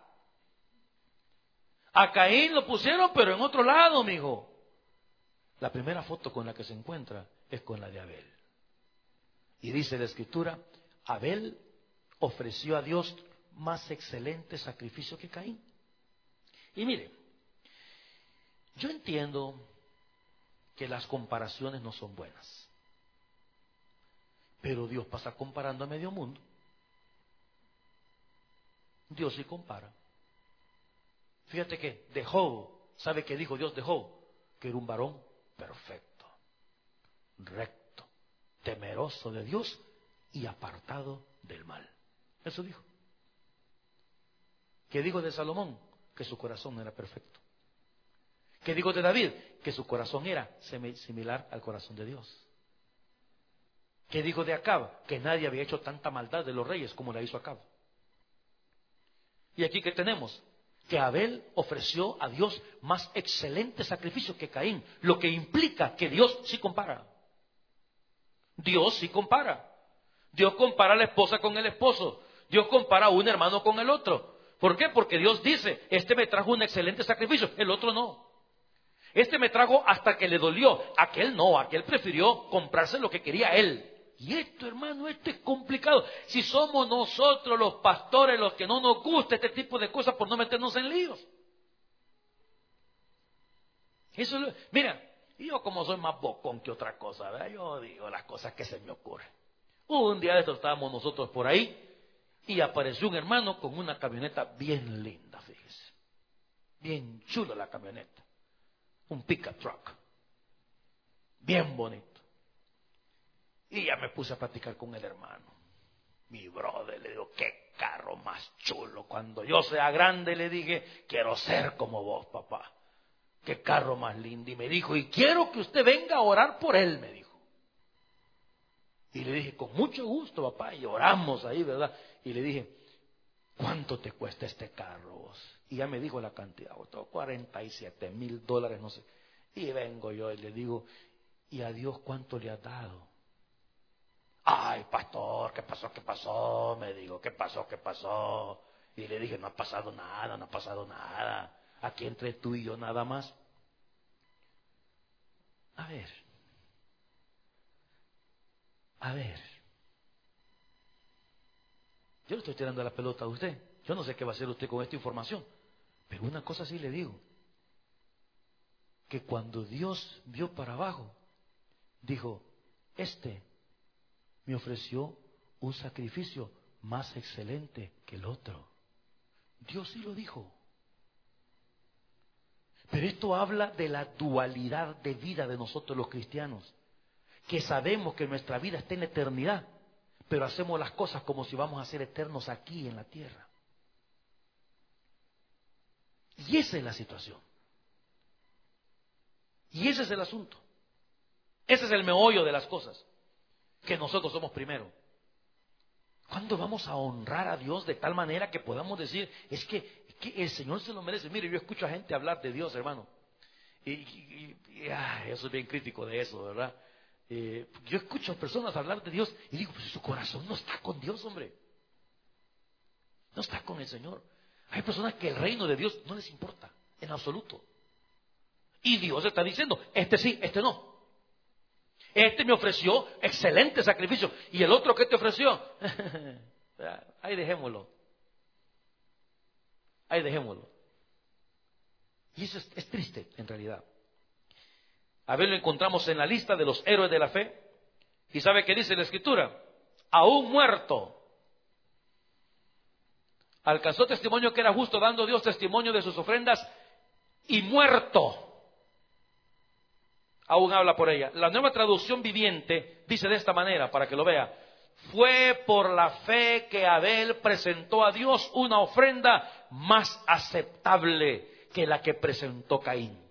A Caín lo pusieron, pero en otro lado, mijo. La primera foto con la que se encuentra es con la de Abel. Y dice la Escritura, Abel ofreció a Dios más excelente sacrificio que Caín. Y mire, yo entiendo que las comparaciones no son buenas. Pero Dios pasa comparando a medio mundo. Dios sí compara. Fíjate que de Job, ¿sabe qué dijo Dios de Job? Que era un varón perfecto, recto, temeroso de Dios y apartado del mal. Eso dijo. ¿Qué dijo de Salomón? Que su corazón era perfecto. ¿Qué dijo de David? Que su corazón era similar al corazón de Dios. ¿Qué dijo de Acab? Que nadie había hecho tanta maldad de los reyes como la hizo Acab. Y aquí que tenemos que Abel ofreció a Dios más excelente sacrificio que Caín, lo que implica que Dios sí compara. Dios sí compara. Dios compara a la esposa con el esposo. Dios compara a un hermano con el otro. ¿Por qué? Porque Dios dice, este me trajo un excelente sacrificio, el otro no. Este me trajo hasta que le dolió, aquel no, aquel prefirió comprarse lo que quería él. Y esto, hermano, esto es complicado. Si somos nosotros los pastores los que no nos gusta este tipo de cosas por no meternos en líos. Eso, mira, yo como soy más bocón que otra cosa, ¿verdad? Yo digo las cosas que se me ocurren. Un día de estos estábamos nosotros por ahí y apareció un hermano con una camioneta bien linda, fíjese. Bien chula la camioneta. Un pickup truck. Bien bonito. Y ya me puse a platicar con el hermano. Mi brother, le digo, qué carro más chulo. Cuando yo sea grande, le dije, quiero ser como vos, papá. qué carro más lindo. Y me dijo, y quiero que usted venga a orar por él, me dijo. Y le dije, con mucho gusto, papá. Y oramos ahí, ¿verdad? Y le dije, ¿cuánto te cuesta este carro vos? Y ya me dijo la cantidad, $47,000, no sé. Y vengo yo y le digo, ¿y a Dios cuánto le has dado? Ay, pastor, ¿qué pasó? ¿Qué pasó? Me digo, ¿qué pasó? ¿Qué pasó? Y le dije, no ha pasado nada, no ha pasado nada. Aquí entre tú y yo nada más. A ver. Yo le estoy tirando la pelota a usted. Yo no sé qué va a hacer usted con esta información. Pero una cosa sí le digo. Que cuando Dios vio para abajo, dijo, me ofreció un sacrificio más excelente que el otro. Dios sí lo dijo. Pero esto habla de la dualidad de vida de nosotros los cristianos. Que sabemos que nuestra vida está en la eternidad, pero hacemos las cosas como si vamos a ser eternos aquí en la tierra. Y esa es la situación. Y ese es el asunto. Ese es el meollo de las cosas. Que nosotros somos primero. ¿Cuándo vamos a honrar a Dios de tal manera que podamos decir, es que el Señor se lo merece? Mire, yo escucho a gente hablar de Dios, hermano. Y yo soy bien crítico de eso, ¿verdad? Yo escucho a personas hablar de Dios y digo, pues su corazón no está con Dios, hombre. No está con el Señor. Hay personas que el reino de Dios no les importa, en absoluto. Y Dios está diciendo, este sí, este no. Este me ofreció excelente sacrificio. ¿Y el otro qué te ofreció? Ahí dejémoslo. Ahí dejémoslo. Y eso es triste, en realidad. A ver, lo encontramos en la lista de los héroes de la fe. ¿Y sabe qué dice la Escritura? Aún muerto, alcanzó testimonio que era justo, dando Dios testimonio de sus ofrendas, y muerto, aún habla por ella. La Nueva Traducción Viviente dice de esta manera, para que lo vea: fue por la fe que Abel presentó a Dios una ofrenda más aceptable que la que presentó Caín.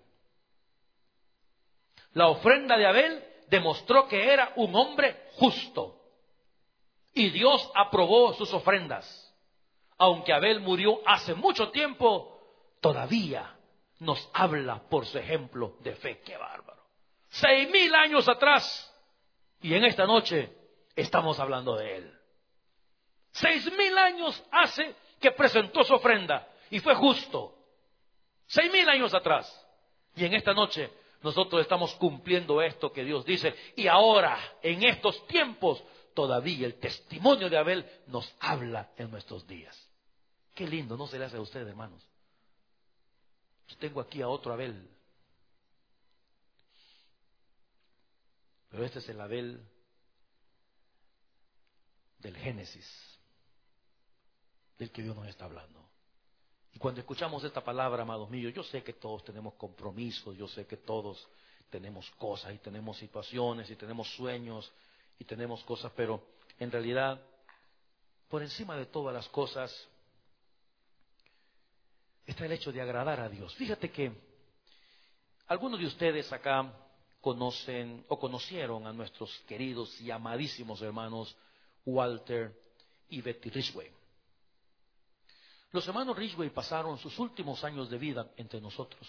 La ofrenda de Abel demostró que era un hombre justo. Y Dios aprobó sus ofrendas. Aunque Abel murió hace mucho tiempo, todavía nos habla por su ejemplo de fe. ¡Qué bárbaro! 6,000 años atrás. Y en esta noche estamos hablando de él. 6,000 años hace que presentó su ofrenda y fue justo. 6,000 años atrás. Y en esta noche nosotros estamos cumpliendo esto que Dios dice. Y ahora, en estos tiempos, todavía el testimonio de Abel nos habla en nuestros días. Qué lindo, ¿no se le hace a usted, hermanos? Yo tengo aquí a otro Abel. Pero este es el Abel del Génesis, del que Dios nos está hablando. Y cuando escuchamos esta palabra, amados míos, yo sé que todos tenemos compromisos, yo sé que todos tenemos cosas y tenemos situaciones y tenemos sueños y tenemos cosas, pero en realidad, por encima de todas las cosas, está el hecho de agradar a Dios. Fíjate que algunos de ustedes acá conocen o conocieron a nuestros queridos y amadísimos hermanos Walter y Betty Ridgway. Los hermanos Ridgway pasaron sus últimos años de vida entre nosotros.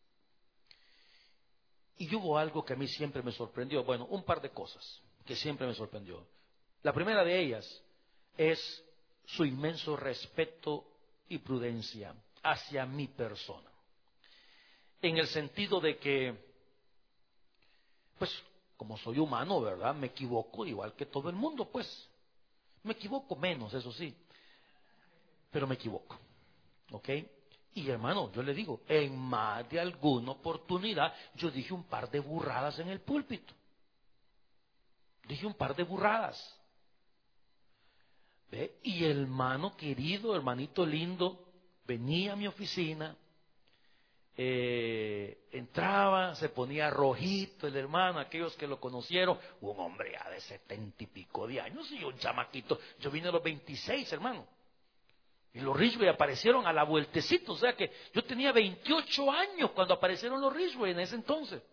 Y hubo algo que a mí siempre me sorprendió. Bueno, un par de cosas que siempre me sorprendió. La primera de ellas es su inmenso respeto y prudencia hacia mi persona. En el sentido de que, pues, como soy humano, ¿verdad? Me equivoco igual que todo el mundo, pues. Me equivoco menos, eso sí. Pero me equivoco, ¿ok? Y hermano, yo le digo, en más de alguna oportunidad, yo dije un par de burradas en el púlpito. Dije un par de burradas. ¿Ve? Y el hermano querido, hermanito lindo, venía a mi oficina, entraba, se ponía rojito el hermano, aquellos que lo conocieron, un hombre ya de 70 y pico de años y un chamaquito. Yo vine a los 26, hermano. Y los Ridgway aparecieron a la vueltecita, o sea que yo tenía 28 años cuando aparecieron los Ridgway en ese entonces.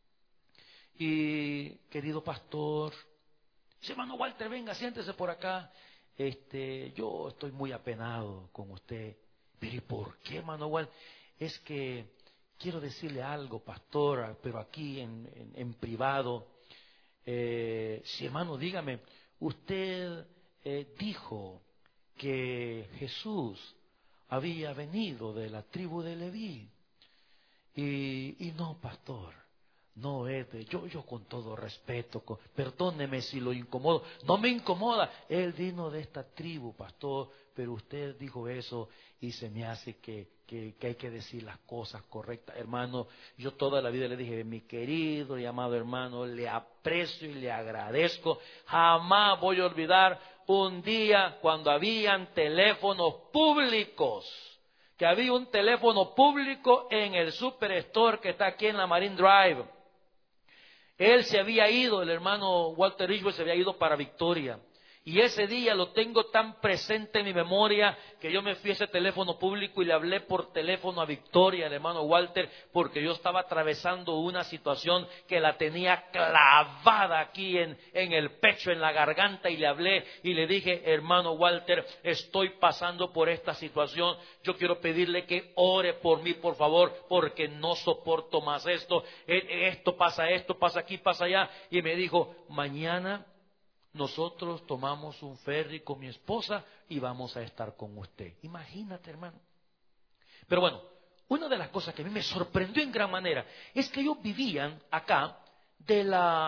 Y querido pastor, dice, hermano Walter, venga, siéntese por acá. Yo estoy muy apenado con usted. Pero ¿y por qué, hermano Walter? Es que quiero decirle algo, pastor, pero aquí en privado. Sí, hermano, dígame, usted dijo que Jesús había venido de la tribu de Leví. Y no, pastor, no es de, yo con todo respeto, perdóneme si lo incomodo, no me incomoda, él vino de esta tribu, pastor, pero usted dijo eso y se me hace que hay que decir las cosas correctas. Hermano, yo toda la vida le dije, mi querido y amado hermano, le aprecio y le agradezco, jamás voy a olvidar un día cuando habían teléfonos públicos, que había un teléfono público en el Superstore que está aquí en la Marine Drive. Él se había ido, el hermano Walter Ridgway se había ido para Victoria. Y ese día lo tengo tan presente en mi memoria que yo me fui a ese teléfono público y le hablé por teléfono a Victoria, el hermano Walter, porque yo estaba atravesando una situación que la tenía clavada aquí en el pecho, en la garganta, y le hablé y le dije, hermano Walter, estoy pasando por esta situación, yo quiero pedirle que ore por mí, por favor, porque no soporto más esto pasa aquí, pasa allá. Y me dijo, mañana nosotros tomamos un ferry con mi esposa y vamos a estar con usted. Imagínate, hermano. Pero bueno, una de las cosas que a mí me sorprendió en gran manera es que ellos vivían acá de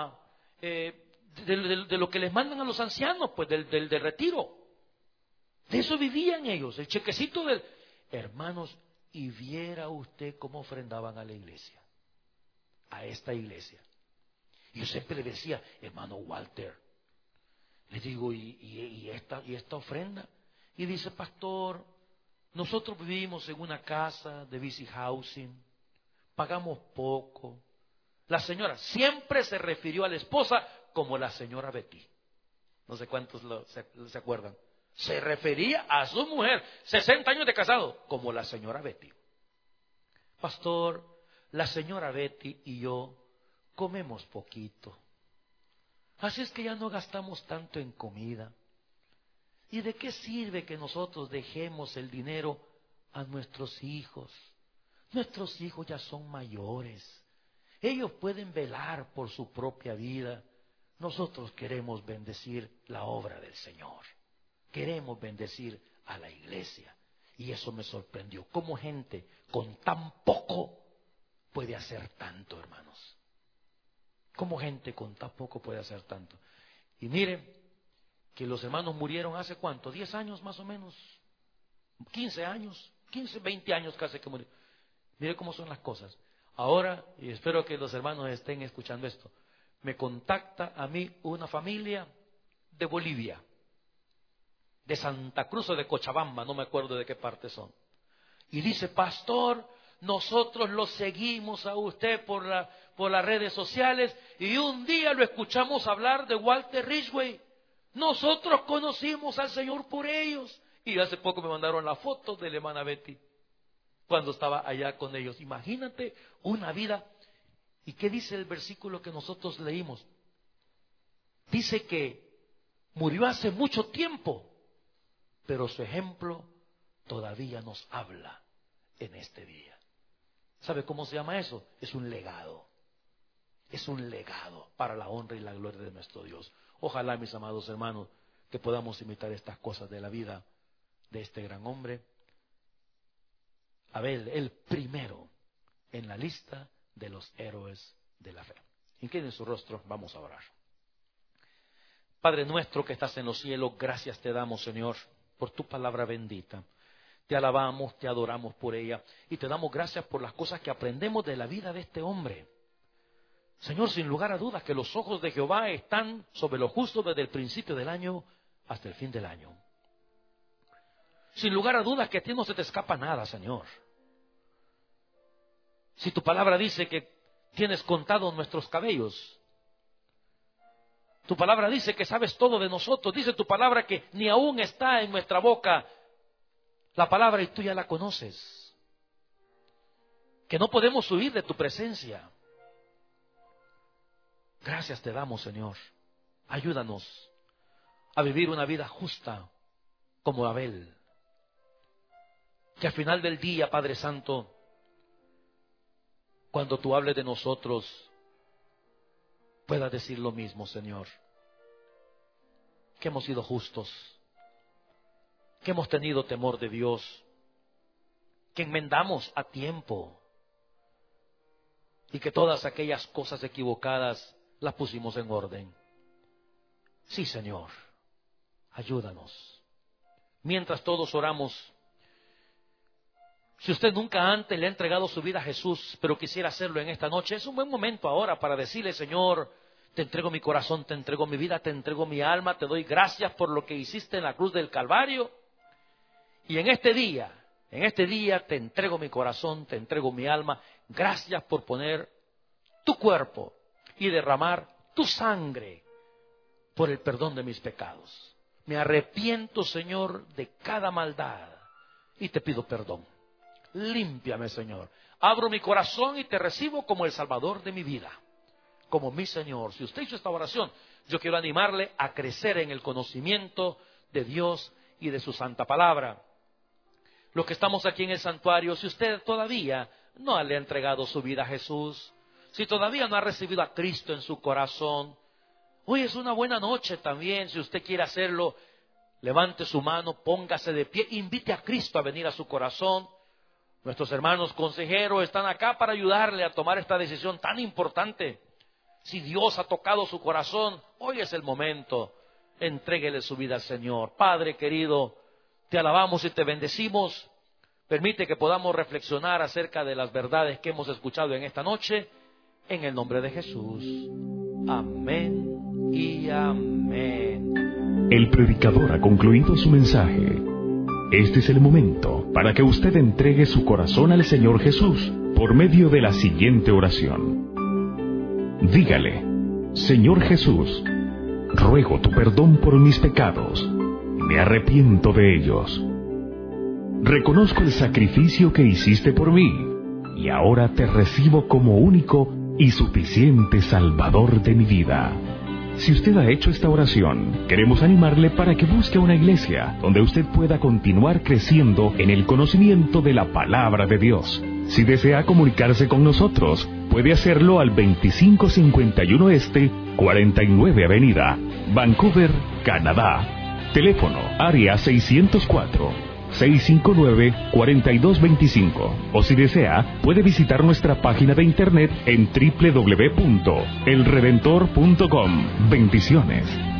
lo que les mandan a los ancianos, pues del retiro. De eso vivían ellos, el chequecito del... Hermanos, y viera usted cómo ofrendaban a la iglesia, a esta iglesia. Y yo siempre le decía, hermano Walter, le digo, ¿y esta ofrenda? Y dice, pastor, nosotros vivimos en una casa de busy housing, pagamos poco. La señora siempre se refirió a la esposa como la señora Betty. No sé cuántos se acuerdan. Se refería a su mujer, 60 años de casado, como la señora Betty. Pastor, la señora Betty y yo comemos poquito. Así es que ya no gastamos tanto en comida. ¿Y de qué sirve que nosotros dejemos el dinero a nuestros hijos? Nuestros hijos ya son mayores. Ellos pueden velar por su propia vida. Nosotros queremos bendecir la obra del Señor. Queremos bendecir a la iglesia. Y eso me sorprendió. ¿Cómo gente con tan poco puede hacer tanto, hermanos? ¿Cómo gente con tan poco puede hacer tanto? Y miren que los hermanos murieron hace ¿cuánto? 10 años más o menos, 15 años, 15, 20 años casi que murieron. Miren cómo son las cosas. Ahora, y espero que los hermanos estén escuchando esto, me contacta a mí una familia de Bolivia, de Santa Cruz o de Cochabamba, no me acuerdo de qué parte son. Y dice, pastor, nosotros lo seguimos a usted por las redes sociales y un día lo escuchamos hablar de Walter Ridgway. Nosotros conocimos al Señor por ellos. Y hace poco me mandaron la foto de la hermana Betty cuando estaba allá con ellos. Imagínate una vida. ¿Y qué dice el versículo que nosotros leímos? Dice que murió hace mucho tiempo, pero su ejemplo todavía nos habla en este día. ¿Sabe cómo se llama eso? Es un legado. Es un legado para la honra y la gloria de nuestro Dios. Ojalá, mis amados hermanos, que podamos imitar estas cosas de la vida de este gran hombre. Abel, el primero en la lista de los héroes de la fe. Inclinen su rostro, vamos a orar. Padre nuestro que estás en los cielos, gracias te damos, Señor, por tu palabra bendita. Te alabamos, te adoramos por ella y te damos gracias por las cosas que aprendemos de la vida de este hombre. Señor, sin lugar a dudas que los ojos de Jehová están sobre los justos desde el principio del año hasta el fin del año. Sin lugar a dudas que a ti no se te escapa nada, Señor. Si tu palabra dice que tienes contados nuestros cabellos, tu palabra dice que sabes todo de nosotros, dice tu palabra que ni aún está en nuestra boca la palabra y tú ya la conoces. Que no podemos huir de tu presencia. Gracias te damos, Señor. Ayúdanos a vivir una vida justa como Abel. Que al final del día, Padre Santo, cuando tú hables de nosotros, puedas decir lo mismo, Señor. Que hemos sido justos, que hemos tenido temor de Dios, que enmendamos a tiempo y que todas aquellas cosas equivocadas las pusimos en orden. Sí, Señor, ayúdanos. Mientras todos oramos, si usted nunca antes le ha entregado su vida a Jesús, pero quisiera hacerlo en esta noche, es un buen momento ahora para decirle: Señor, te entrego mi corazón, te entrego mi vida, te entrego mi alma, te doy gracias por lo que hiciste en la cruz del Calvario. Y en este día te entrego mi corazón, te entrego mi alma. Gracias por poner tu cuerpo y derramar tu sangre por el perdón de mis pecados. Me arrepiento, Señor, de cada maldad y te pido perdón. Límpiame, Señor. Abro mi corazón y te recibo como el Salvador de mi vida, como mi Señor. Si usted hizo esta oración, yo quiero animarle a crecer en el conocimiento de Dios y de su santa palabra. Los que estamos aquí en el santuario, si usted todavía no le ha entregado su vida a Jesús, si todavía no ha recibido a Cristo en su corazón, hoy es una buena noche también. Si usted quiere hacerlo, levante su mano, póngase de pie, invite a Cristo a venir a su corazón. Nuestros hermanos consejeros están acá para ayudarle a tomar esta decisión tan importante. Si Dios ha tocado su corazón, hoy es el momento. Entréguele su vida al Señor. Padre querido, te alabamos y te bendecimos. Permite que podamos reflexionar acerca de las verdades que hemos escuchado en esta noche. En el nombre de Jesús. Amén y amén. El predicador ha concluido su mensaje. Este es el momento para que usted entregue su corazón al Señor Jesús por medio de la siguiente oración. Dígale: Señor Jesús, ruego tu perdón por mis pecados. Me arrepiento de ellos. Reconozco el sacrificio que hiciste por mí y ahora te recibo como único y suficiente Salvador de mi vida. Si usted ha hecho esta oración, queremos animarle para que busque una iglesia donde usted pueda continuar creciendo en el conocimiento de la palabra de Dios. Si desea comunicarse con nosotros, puede hacerlo al 2551 Este, 49 Avenida, Vancouver, Canadá. Teléfono área 604-659-4225. O si desea, puede visitar nuestra página de internet en www.elredentor.com. Bendiciones.